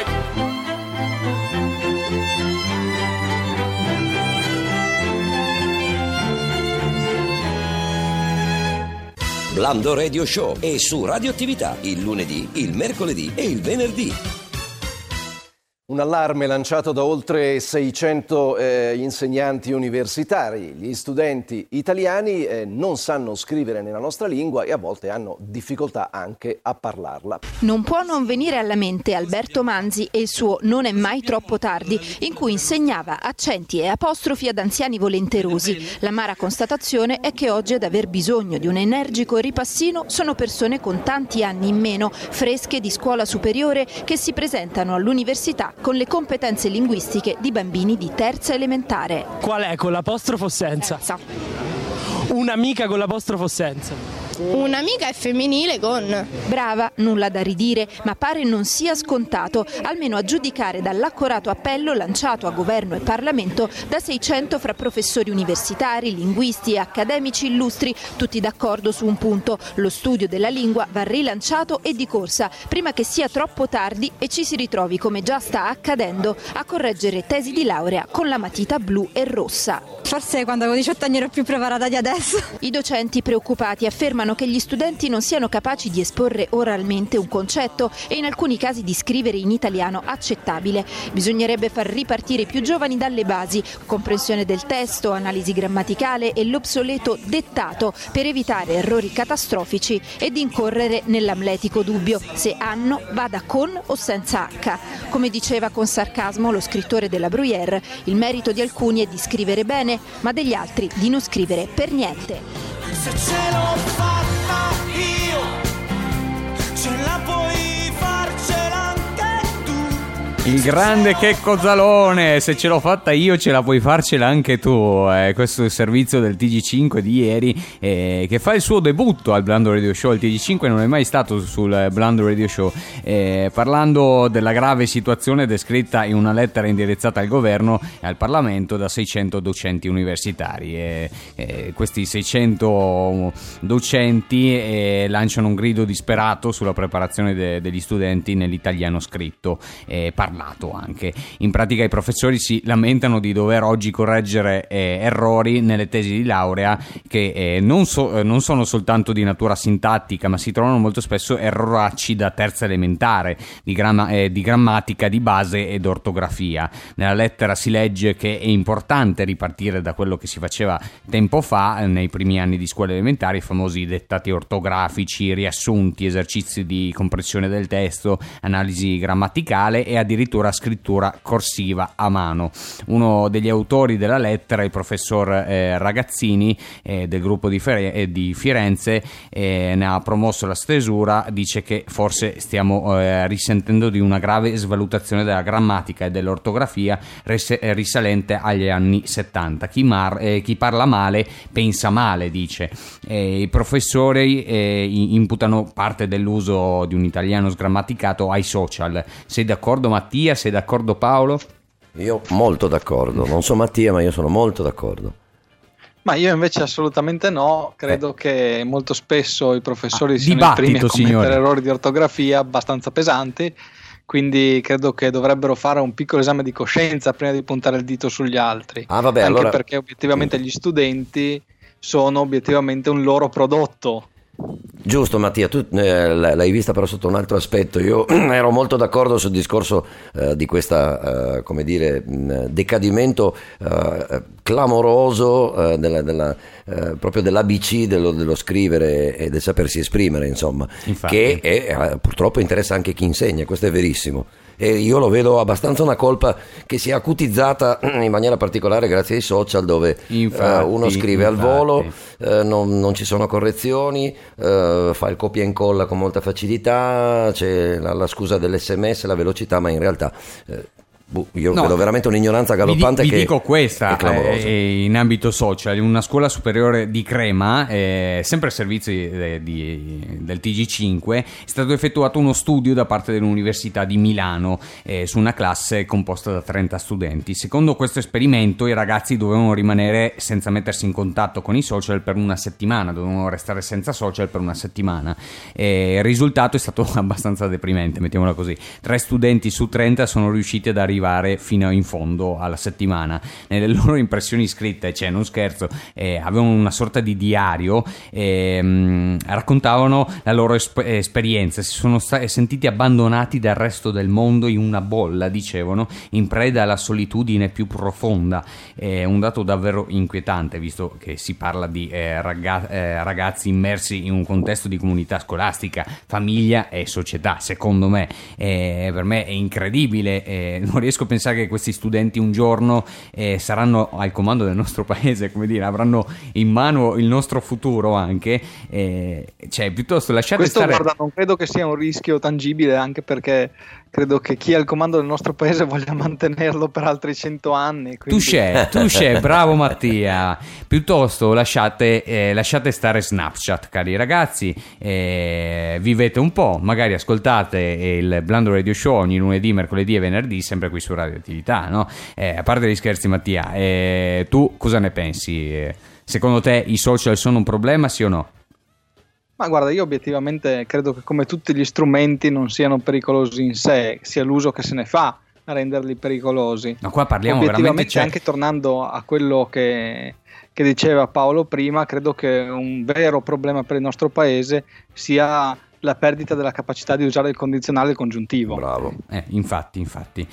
Speaker 4: Blando Radio Show è su Radioattività il lunedì, il mercoledì e il venerdì.
Speaker 17: Un allarme lanciato da oltre 600 insegnanti universitari. Gli studenti italiani non sanno scrivere nella nostra lingua e a volte hanno difficoltà anche a parlarla.
Speaker 18: Non può non venire alla mente Alberto Manzi e il suo Non è mai troppo tardi, in cui insegnava accenti e apostrofi ad anziani volenterosi. L'amara constatazione è che oggi ad aver bisogno di un energico ripassino sono persone con tanti anni in meno, fresche di scuola superiore, che si presentano all'università con le competenze linguistiche di bambini di terza elementare.
Speaker 19: Qual è? Con l'apostrofo senza? Un'amica con l'apostrofo senza?
Speaker 18: Un'amica è femminile con. Brava, nulla da ridire, ma pare non sia scontato, almeno a giudicare dall'accorato appello lanciato a governo e Parlamento da 600 fra professori universitari, linguisti e accademici illustri, tutti d'accordo su un punto: lo studio della lingua va rilanciato e di corsa, prima che sia troppo tardi e ci si ritrovi, come già sta accadendo, a correggere tesi di laurea con la matita blu e rossa.
Speaker 20: Forse quando avevo 18 anni ero più preparata di adesso.
Speaker 18: I docenti preoccupati affermano affermano che gli studenti non siano capaci di esporre oralmente un concetto e in alcuni casi di scrivere in italiano accettabile. Bisognerebbe far ripartire i più giovani dalle basi, comprensione del testo, analisi grammaticale e l'obsoleto dettato, per evitare errori catastrofici ed incorrere nell'amletico dubbio se Anno vada con o senza H. Come diceva con sarcasmo lo scrittore della Bruyère, il merito di alcuni è di scrivere bene, ma degli altri di non scrivere per niente.
Speaker 10: Se ce l'ho fatta io, ce la puoi farcela anche tu.
Speaker 7: Il grande Checco Zalone, se ce l'ho fatta io ce la puoi farcela anche tu. Questo è il servizio del TG5 di ieri, che fa il suo debutto al Blando Radio Show. Il TG5 non è mai stato sul Blando Radio Show, parlando della grave situazione descritta in una lettera indirizzata al governo e al Parlamento da 600 docenti universitari. Questi 600 docenti lanciano un grido disperato sulla preparazione degli studenti nell'italiano scritto, parlato anche. In pratica i professori si lamentano di dover oggi correggere errori nelle tesi di laurea che non sono soltanto di natura sintattica, ma si trovano molto spesso erroracci da terza elementare di grammatica di base ed ortografia. Nella lettera si legge che è importante ripartire da quello che si faceva tempo fa nei primi anni di scuola elementare, i famosi dettati ortografici, riassunti, esercizi di comprensione del testo, analisi grammaticale e addirittura scrittura corsiva a mano. Uno degli autori della lettera, il professor Ragazzini del gruppo di Firenze, ne ha promosso la stesura. Dice che forse stiamo risentendo di una grave svalutazione della grammatica e dell'ortografia risalente agli anni 70. Chi parla male pensa male, dice. I professori imputano parte dell'uso di un italiano sgrammaticato ai social. Sei d'accordo, Mattia? Sei d'accordo, Paolo?
Speaker 4: Io molto d'accordo, non so Mattia, ma io sono molto d'accordo.
Speaker 9: Ma io invece assolutamente no, credo che molto spesso i professori siano i primi a commettere errori di ortografia abbastanza pesanti, quindi credo che dovrebbero fare un piccolo esame di coscienza prima di puntare il dito sugli altri, anche perché obiettivamente gli studenti sono obiettivamente un loro prodotto.
Speaker 4: Giusto Mattia, tu l'hai vista però sotto un altro aspetto. Io ero molto d'accordo sul discorso di questa come dire decadimento clamoroso proprio dell'ABC dello scrivere e del sapersi esprimere, insomma. Infatti. Che purtroppo interessa anche chi insegna, questo è verissimo. E io lo vedo abbastanza una colpa che si è acutizzata in maniera particolare grazie ai social, dove uno scrive al volo, non ci sono correzioni, fa il copia e incolla con molta facilità, c'è la scusa dell'SMS, la velocità, ma in realtà io vedo veramente un'ignoranza galoppante.
Speaker 7: Vi dico questa, in ambito social, in una scuola superiore di Crema, sempre a servizi del TG5, è stato effettuato uno studio da parte dell'Università di Milano su una classe composta da 30 studenti. Secondo questo esperimento i ragazzi dovevano rimanere senza mettersi in contatto con i social per una settimana, dovevano restare senza social per una settimana. Il risultato è stato abbastanza deprimente, mettiamola così. 3 studenti su 30 sono riusciti ad arrivare fino in fondo alla settimana. Nelle loro impressioni scritte, cioè non scherzo, avevano una sorta di diario, raccontavano la loro esperienza, si sono sentiti abbandonati dal resto del mondo in una bolla, dicevano, in preda alla solitudine più profonda. Un dato davvero inquietante, visto che si parla di ragazzi immersi in un contesto di comunità scolastica, famiglia e società. Secondo me, per me è incredibile, non riesco a pensare che questi studenti un giorno saranno al comando del nostro paese, come dire, avranno in mano il nostro futuro anche, cioè piuttosto lasciate
Speaker 9: questo
Speaker 7: stare.
Speaker 9: Guarda, non credo che sia un rischio tangibile, anche perché credo che chi è al comando del nostro paese voglia mantenerlo per altri 100 anni. Quindi...
Speaker 7: Touché, bravo Mattia. Piuttosto lasciate stare Snapchat, cari ragazzi, vivete un po', magari ascoltate il Blando Radio Show ogni lunedì, mercoledì e venerdì, sempre qui su Radioattività, no? A parte gli scherzi, Mattia, tu cosa ne pensi? Secondo te i social sono un problema, sì o no?
Speaker 9: Ma guarda, io obiettivamente credo che come tutti gli strumenti non siano pericolosi in sé, sia l'uso che se ne fa renderli pericolosi.
Speaker 7: Ma qua parliamo
Speaker 9: obiettivamente,
Speaker 7: veramente,
Speaker 9: anche tornando a quello che diceva Paolo prima, credo che un vero problema per il nostro paese sia la perdita della capacità di usare il condizionale e il congiuntivo.
Speaker 17: Bravo.
Speaker 7: Infatti.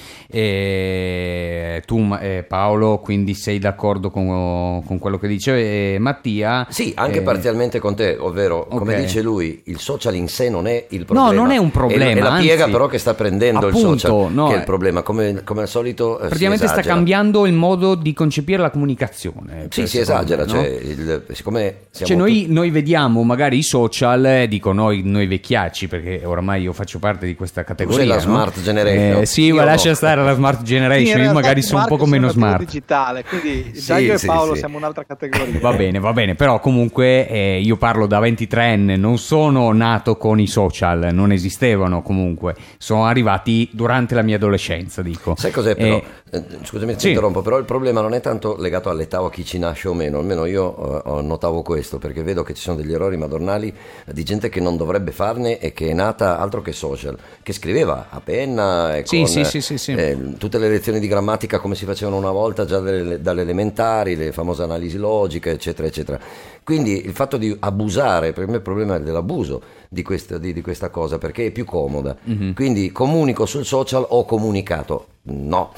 Speaker 7: Tu Paolo, quindi sei d'accordo con quello che dice Mattia?
Speaker 4: Sì, anche parzialmente con te, ovvero, come dice lui, il social in sé non è il problema.
Speaker 7: No, non è un problema.
Speaker 4: È la piega
Speaker 7: anzi,
Speaker 4: però che sta prendendo
Speaker 7: appunto,
Speaker 4: il social,
Speaker 7: no,
Speaker 4: che è il problema. Come al solito
Speaker 7: praticamente
Speaker 4: si
Speaker 7: sta
Speaker 4: esagera.
Speaker 7: cambiando il modo di concepire la comunicazione.
Speaker 4: Sì, si esagera,
Speaker 7: me, no?
Speaker 4: Siccome siamo
Speaker 7: noi vediamo magari i social, dico noi vecchiacci, perché oramai io faccio parte di questa categoria.
Speaker 4: Tu sei la
Speaker 7: no?
Speaker 4: smart generation.
Speaker 7: Sì, ma lascia stare la smart generation, io magari sono un poco meno smart.
Speaker 9: Digitale, quindi già io e Paolo siamo un'altra categoria.
Speaker 7: Va bene, però comunque io parlo da 23enne, non sono nato con i social, non esistevano comunque, sono arrivati durante la mia adolescenza, dico.
Speaker 4: Sai cos'è però? Scusami ti interrompo, però il problema non è tanto legato all'età o a chi ci nasce o meno, almeno io notavo questo, perché vedo che ci sono degli errori madornali di gente che non dovrebbe farne e che è nata altro che social, che scriveva a penna e con tutte le lezioni di grammatica come si facevano una volta già dalle elementari, le famose analisi logiche, eccetera eccetera. Quindi il fatto di abusare, per me il problema è dell'abuso di questa cosa, perché è più comoda. Quindi comunico sul social, ho comunicato. No,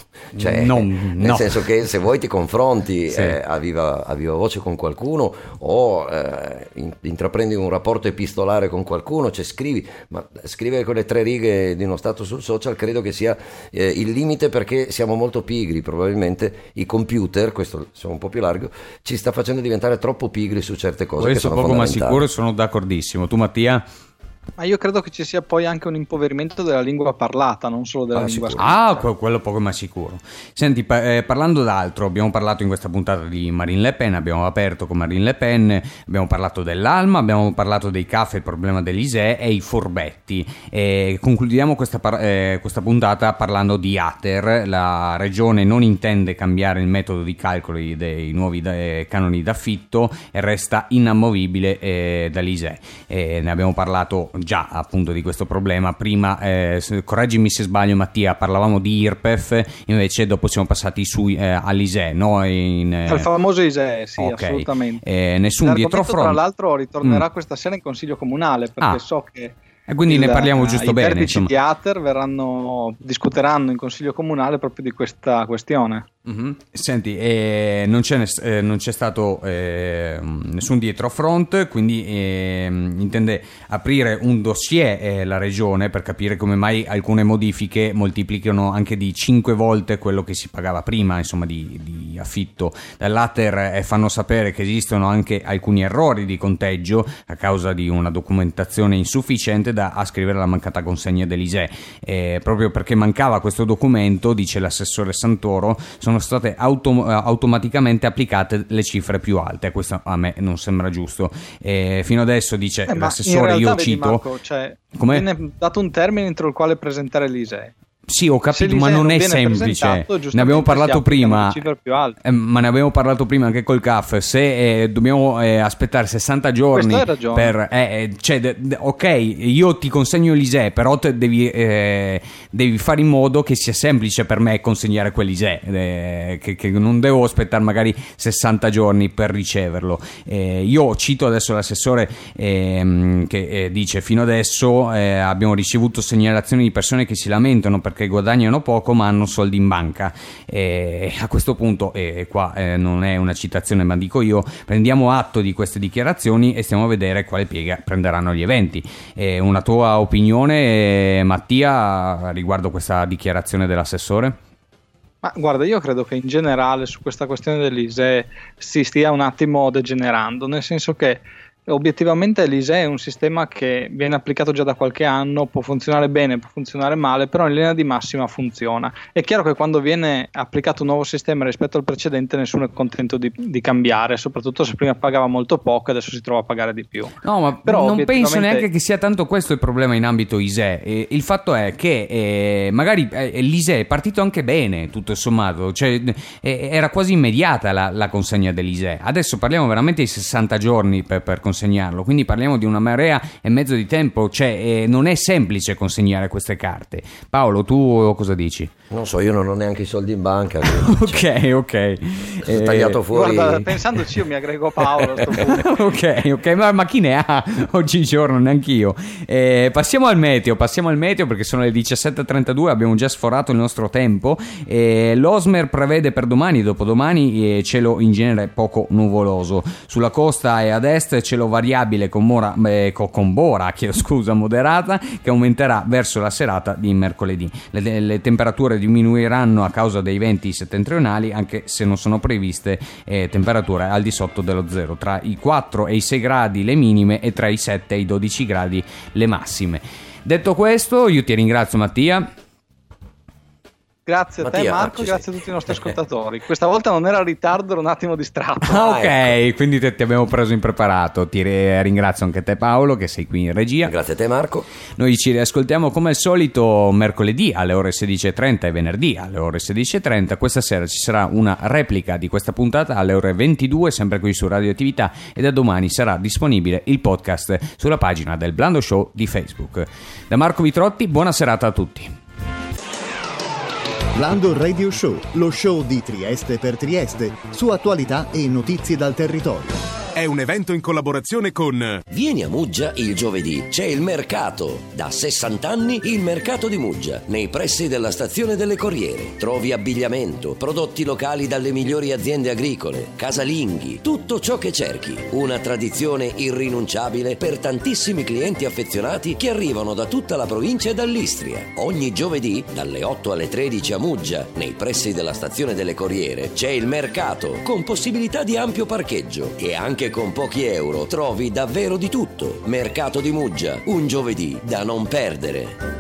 Speaker 4: nel senso che se vuoi ti confronti a viva voce con qualcuno o intraprendi un rapporto epistolare con qualcuno, scrivi, ma scrivere quelle 3 righe di uno stato sul social credo che sia il limite, perché siamo molto pigri, probabilmente i computer, questo sono un po' più largo, ci sta facendo diventare troppo pigri su certe cose.
Speaker 7: Questo
Speaker 4: che sono
Speaker 7: poco ma
Speaker 4: fondamentali.
Speaker 7: sicuro, sono d'accordissimo. Tu Mattia?
Speaker 9: Ma io credo che ci sia poi anche un impoverimento della lingua parlata, non solo della lingua scritta.
Speaker 7: Quello poco ma sicuro. Senti, parlando d'altro, abbiamo parlato in questa puntata di Marine Le Pen, abbiamo aperto con Marine Le Pen, abbiamo parlato dell'Alma, abbiamo parlato dei CAF, il problema dell'ISEE e i furbetti. Concludiamo questa puntata parlando di ATER. La regione non intende cambiare il metodo di calcoli dei nuovi canoni d'affitto e resta inamovibile dall'ISEE. Ne abbiamo parlato già appunto di questo problema prima, correggimi se sbaglio Mattia, parlavamo di IRPEF, invece dopo siamo passati all'ISEE, no?
Speaker 9: Al famoso ISEE, sì,
Speaker 7: okay.
Speaker 9: Assolutamente.
Speaker 7: Nessun dietro front.
Speaker 9: Tra l'altro ritornerà questa sera in Consiglio Comunale, perché so che
Speaker 7: e quindi ne parliamo giusto bene.
Speaker 9: I vertici di ATER discuteranno in Consiglio Comunale proprio di questa questione.
Speaker 7: Senti, non c'è stato nessun dietro front, quindi intende aprire un dossier la regione per capire come mai alcune modifiche moltiplicano anche di 5 volte quello che si pagava prima, insomma, di affitto. Dall'ATER fanno sapere che esistono anche alcuni errori di conteggio a causa di una documentazione insufficiente da ascrivere alla mancata consegna dell'ISEE. Proprio perché mancava questo documento, dice l'assessore Santoro, sono state automaticamente applicate le cifre più alte. Questo a me non sembra giusto. Fino adesso, dice l'assessore, io cito,
Speaker 9: Marco, viene dato un termine entro il quale presentare l'ISEE.
Speaker 7: Sì, ho capito, ma non è semplice. Ne abbiamo parlato prima, ma ne abbiamo parlato prima anche col CAF. Se dobbiamo aspettare 60 giorni per ok, io ti consegno l'ISEE, però devi fare in modo che sia semplice per me consegnare quell'ISEE, che non devo aspettare magari 60 giorni per riceverlo. Io cito adesso l'assessore che dice: fino adesso abbiamo ricevuto segnalazioni di persone che si lamentano perché guadagnano poco ma hanno soldi in banca. A questo punto, qua non è una citazione ma dico io, prendiamo atto di queste dichiarazioni e stiamo a vedere quale piega prenderanno gli eventi. Una tua opinione, Mattia, riguardo questa dichiarazione dell'assessore?
Speaker 9: Ma guarda, io credo che in generale su questa questione dell'ISEE si stia un attimo degenerando, nel senso che obiettivamente l'ISEE è un sistema che viene applicato già da qualche anno, può funzionare bene, può funzionare male, però in linea di massima funziona. È chiaro che quando viene applicato un nuovo sistema rispetto al precedente nessuno è contento di cambiare, soprattutto se prima pagava molto poco e adesso si trova a pagare di più.
Speaker 7: No, ma però non penso neanche che sia tanto questo il problema in ambito ISEE. Il fatto è che magari l'ISEE è partito anche bene, tutto sommato, cioè era quasi immediata la consegna dell'ISEE. Adesso parliamo veramente di 60 giorni per consegnare consegnarlo, quindi parliamo di una marea e mezzo di tempo, cioè non è semplice consegnare queste carte. Paolo, tu cosa dici?
Speaker 4: Non so, io non ho neanche i soldi in banca.
Speaker 7: Ok.
Speaker 4: Ho tagliato fuori.
Speaker 9: Guarda, pensandoci io mi aggrego a Paolo a sto punto.
Speaker 7: ok, ma chi ne ha oggigiorno? Neanch'io. Passiamo al meteo perché sono le 17:32, abbiamo già sforato il nostro tempo. L'Osmer prevede per domani e dopodomani cielo in genere poco nuvoloso. Sulla costa e ad est cielo variabile con bora moderata, che aumenterà verso la serata di mercoledì. Le temperature diminuiranno a causa dei venti settentrionali, anche se non sono previste temperature al di sotto dello zero, tra i 4 e i 6 gradi le minime e tra i 7 e i 12 gradi le massime. Detto questo, io ti ringrazio, Mattia.
Speaker 9: Grazie a te Marco, grazie a tutti i nostri ascoltatori. Questa volta non era ritardo, ero un attimo distratto.
Speaker 7: Ok, quindi ti abbiamo preso impreparato. Ti ringrazio anche te Paolo, che sei qui in regia.
Speaker 4: Grazie a te Marco.
Speaker 7: Noi ci riascoltiamo come al solito mercoledì alle ore 16:30 e venerdì alle ore 16:30. Questa sera ci sarà una replica di questa puntata alle ore 22, sempre qui su Radioattività, e da domani sarà disponibile il podcast sulla pagina del Blando Show di Facebook. Da Marco Vitrotti, buona serata a tutti.
Speaker 2: Blando Radio Show, lo show di Trieste per Trieste, su attualità e notizie dal territorio.
Speaker 3: È un evento in collaborazione con...
Speaker 4: Vieni a Muggia il giovedì, c'è il mercato. Da 60 anni il mercato di Muggia, nei pressi della stazione delle Corriere. Trovi abbigliamento, prodotti locali dalle migliori aziende agricole, casalinghi, tutto ciò che cerchi. Una tradizione irrinunciabile per tantissimi clienti affezionati che arrivano da tutta la provincia e dall'Istria. Ogni giovedì, dalle 8 alle 13 a Muggia, nei pressi della stazione delle Corriere, c'è il mercato, con possibilità di ampio parcheggio e anche con pochi euro trovi davvero di tutto. Mercato di Muggia, un giovedì da non perdere.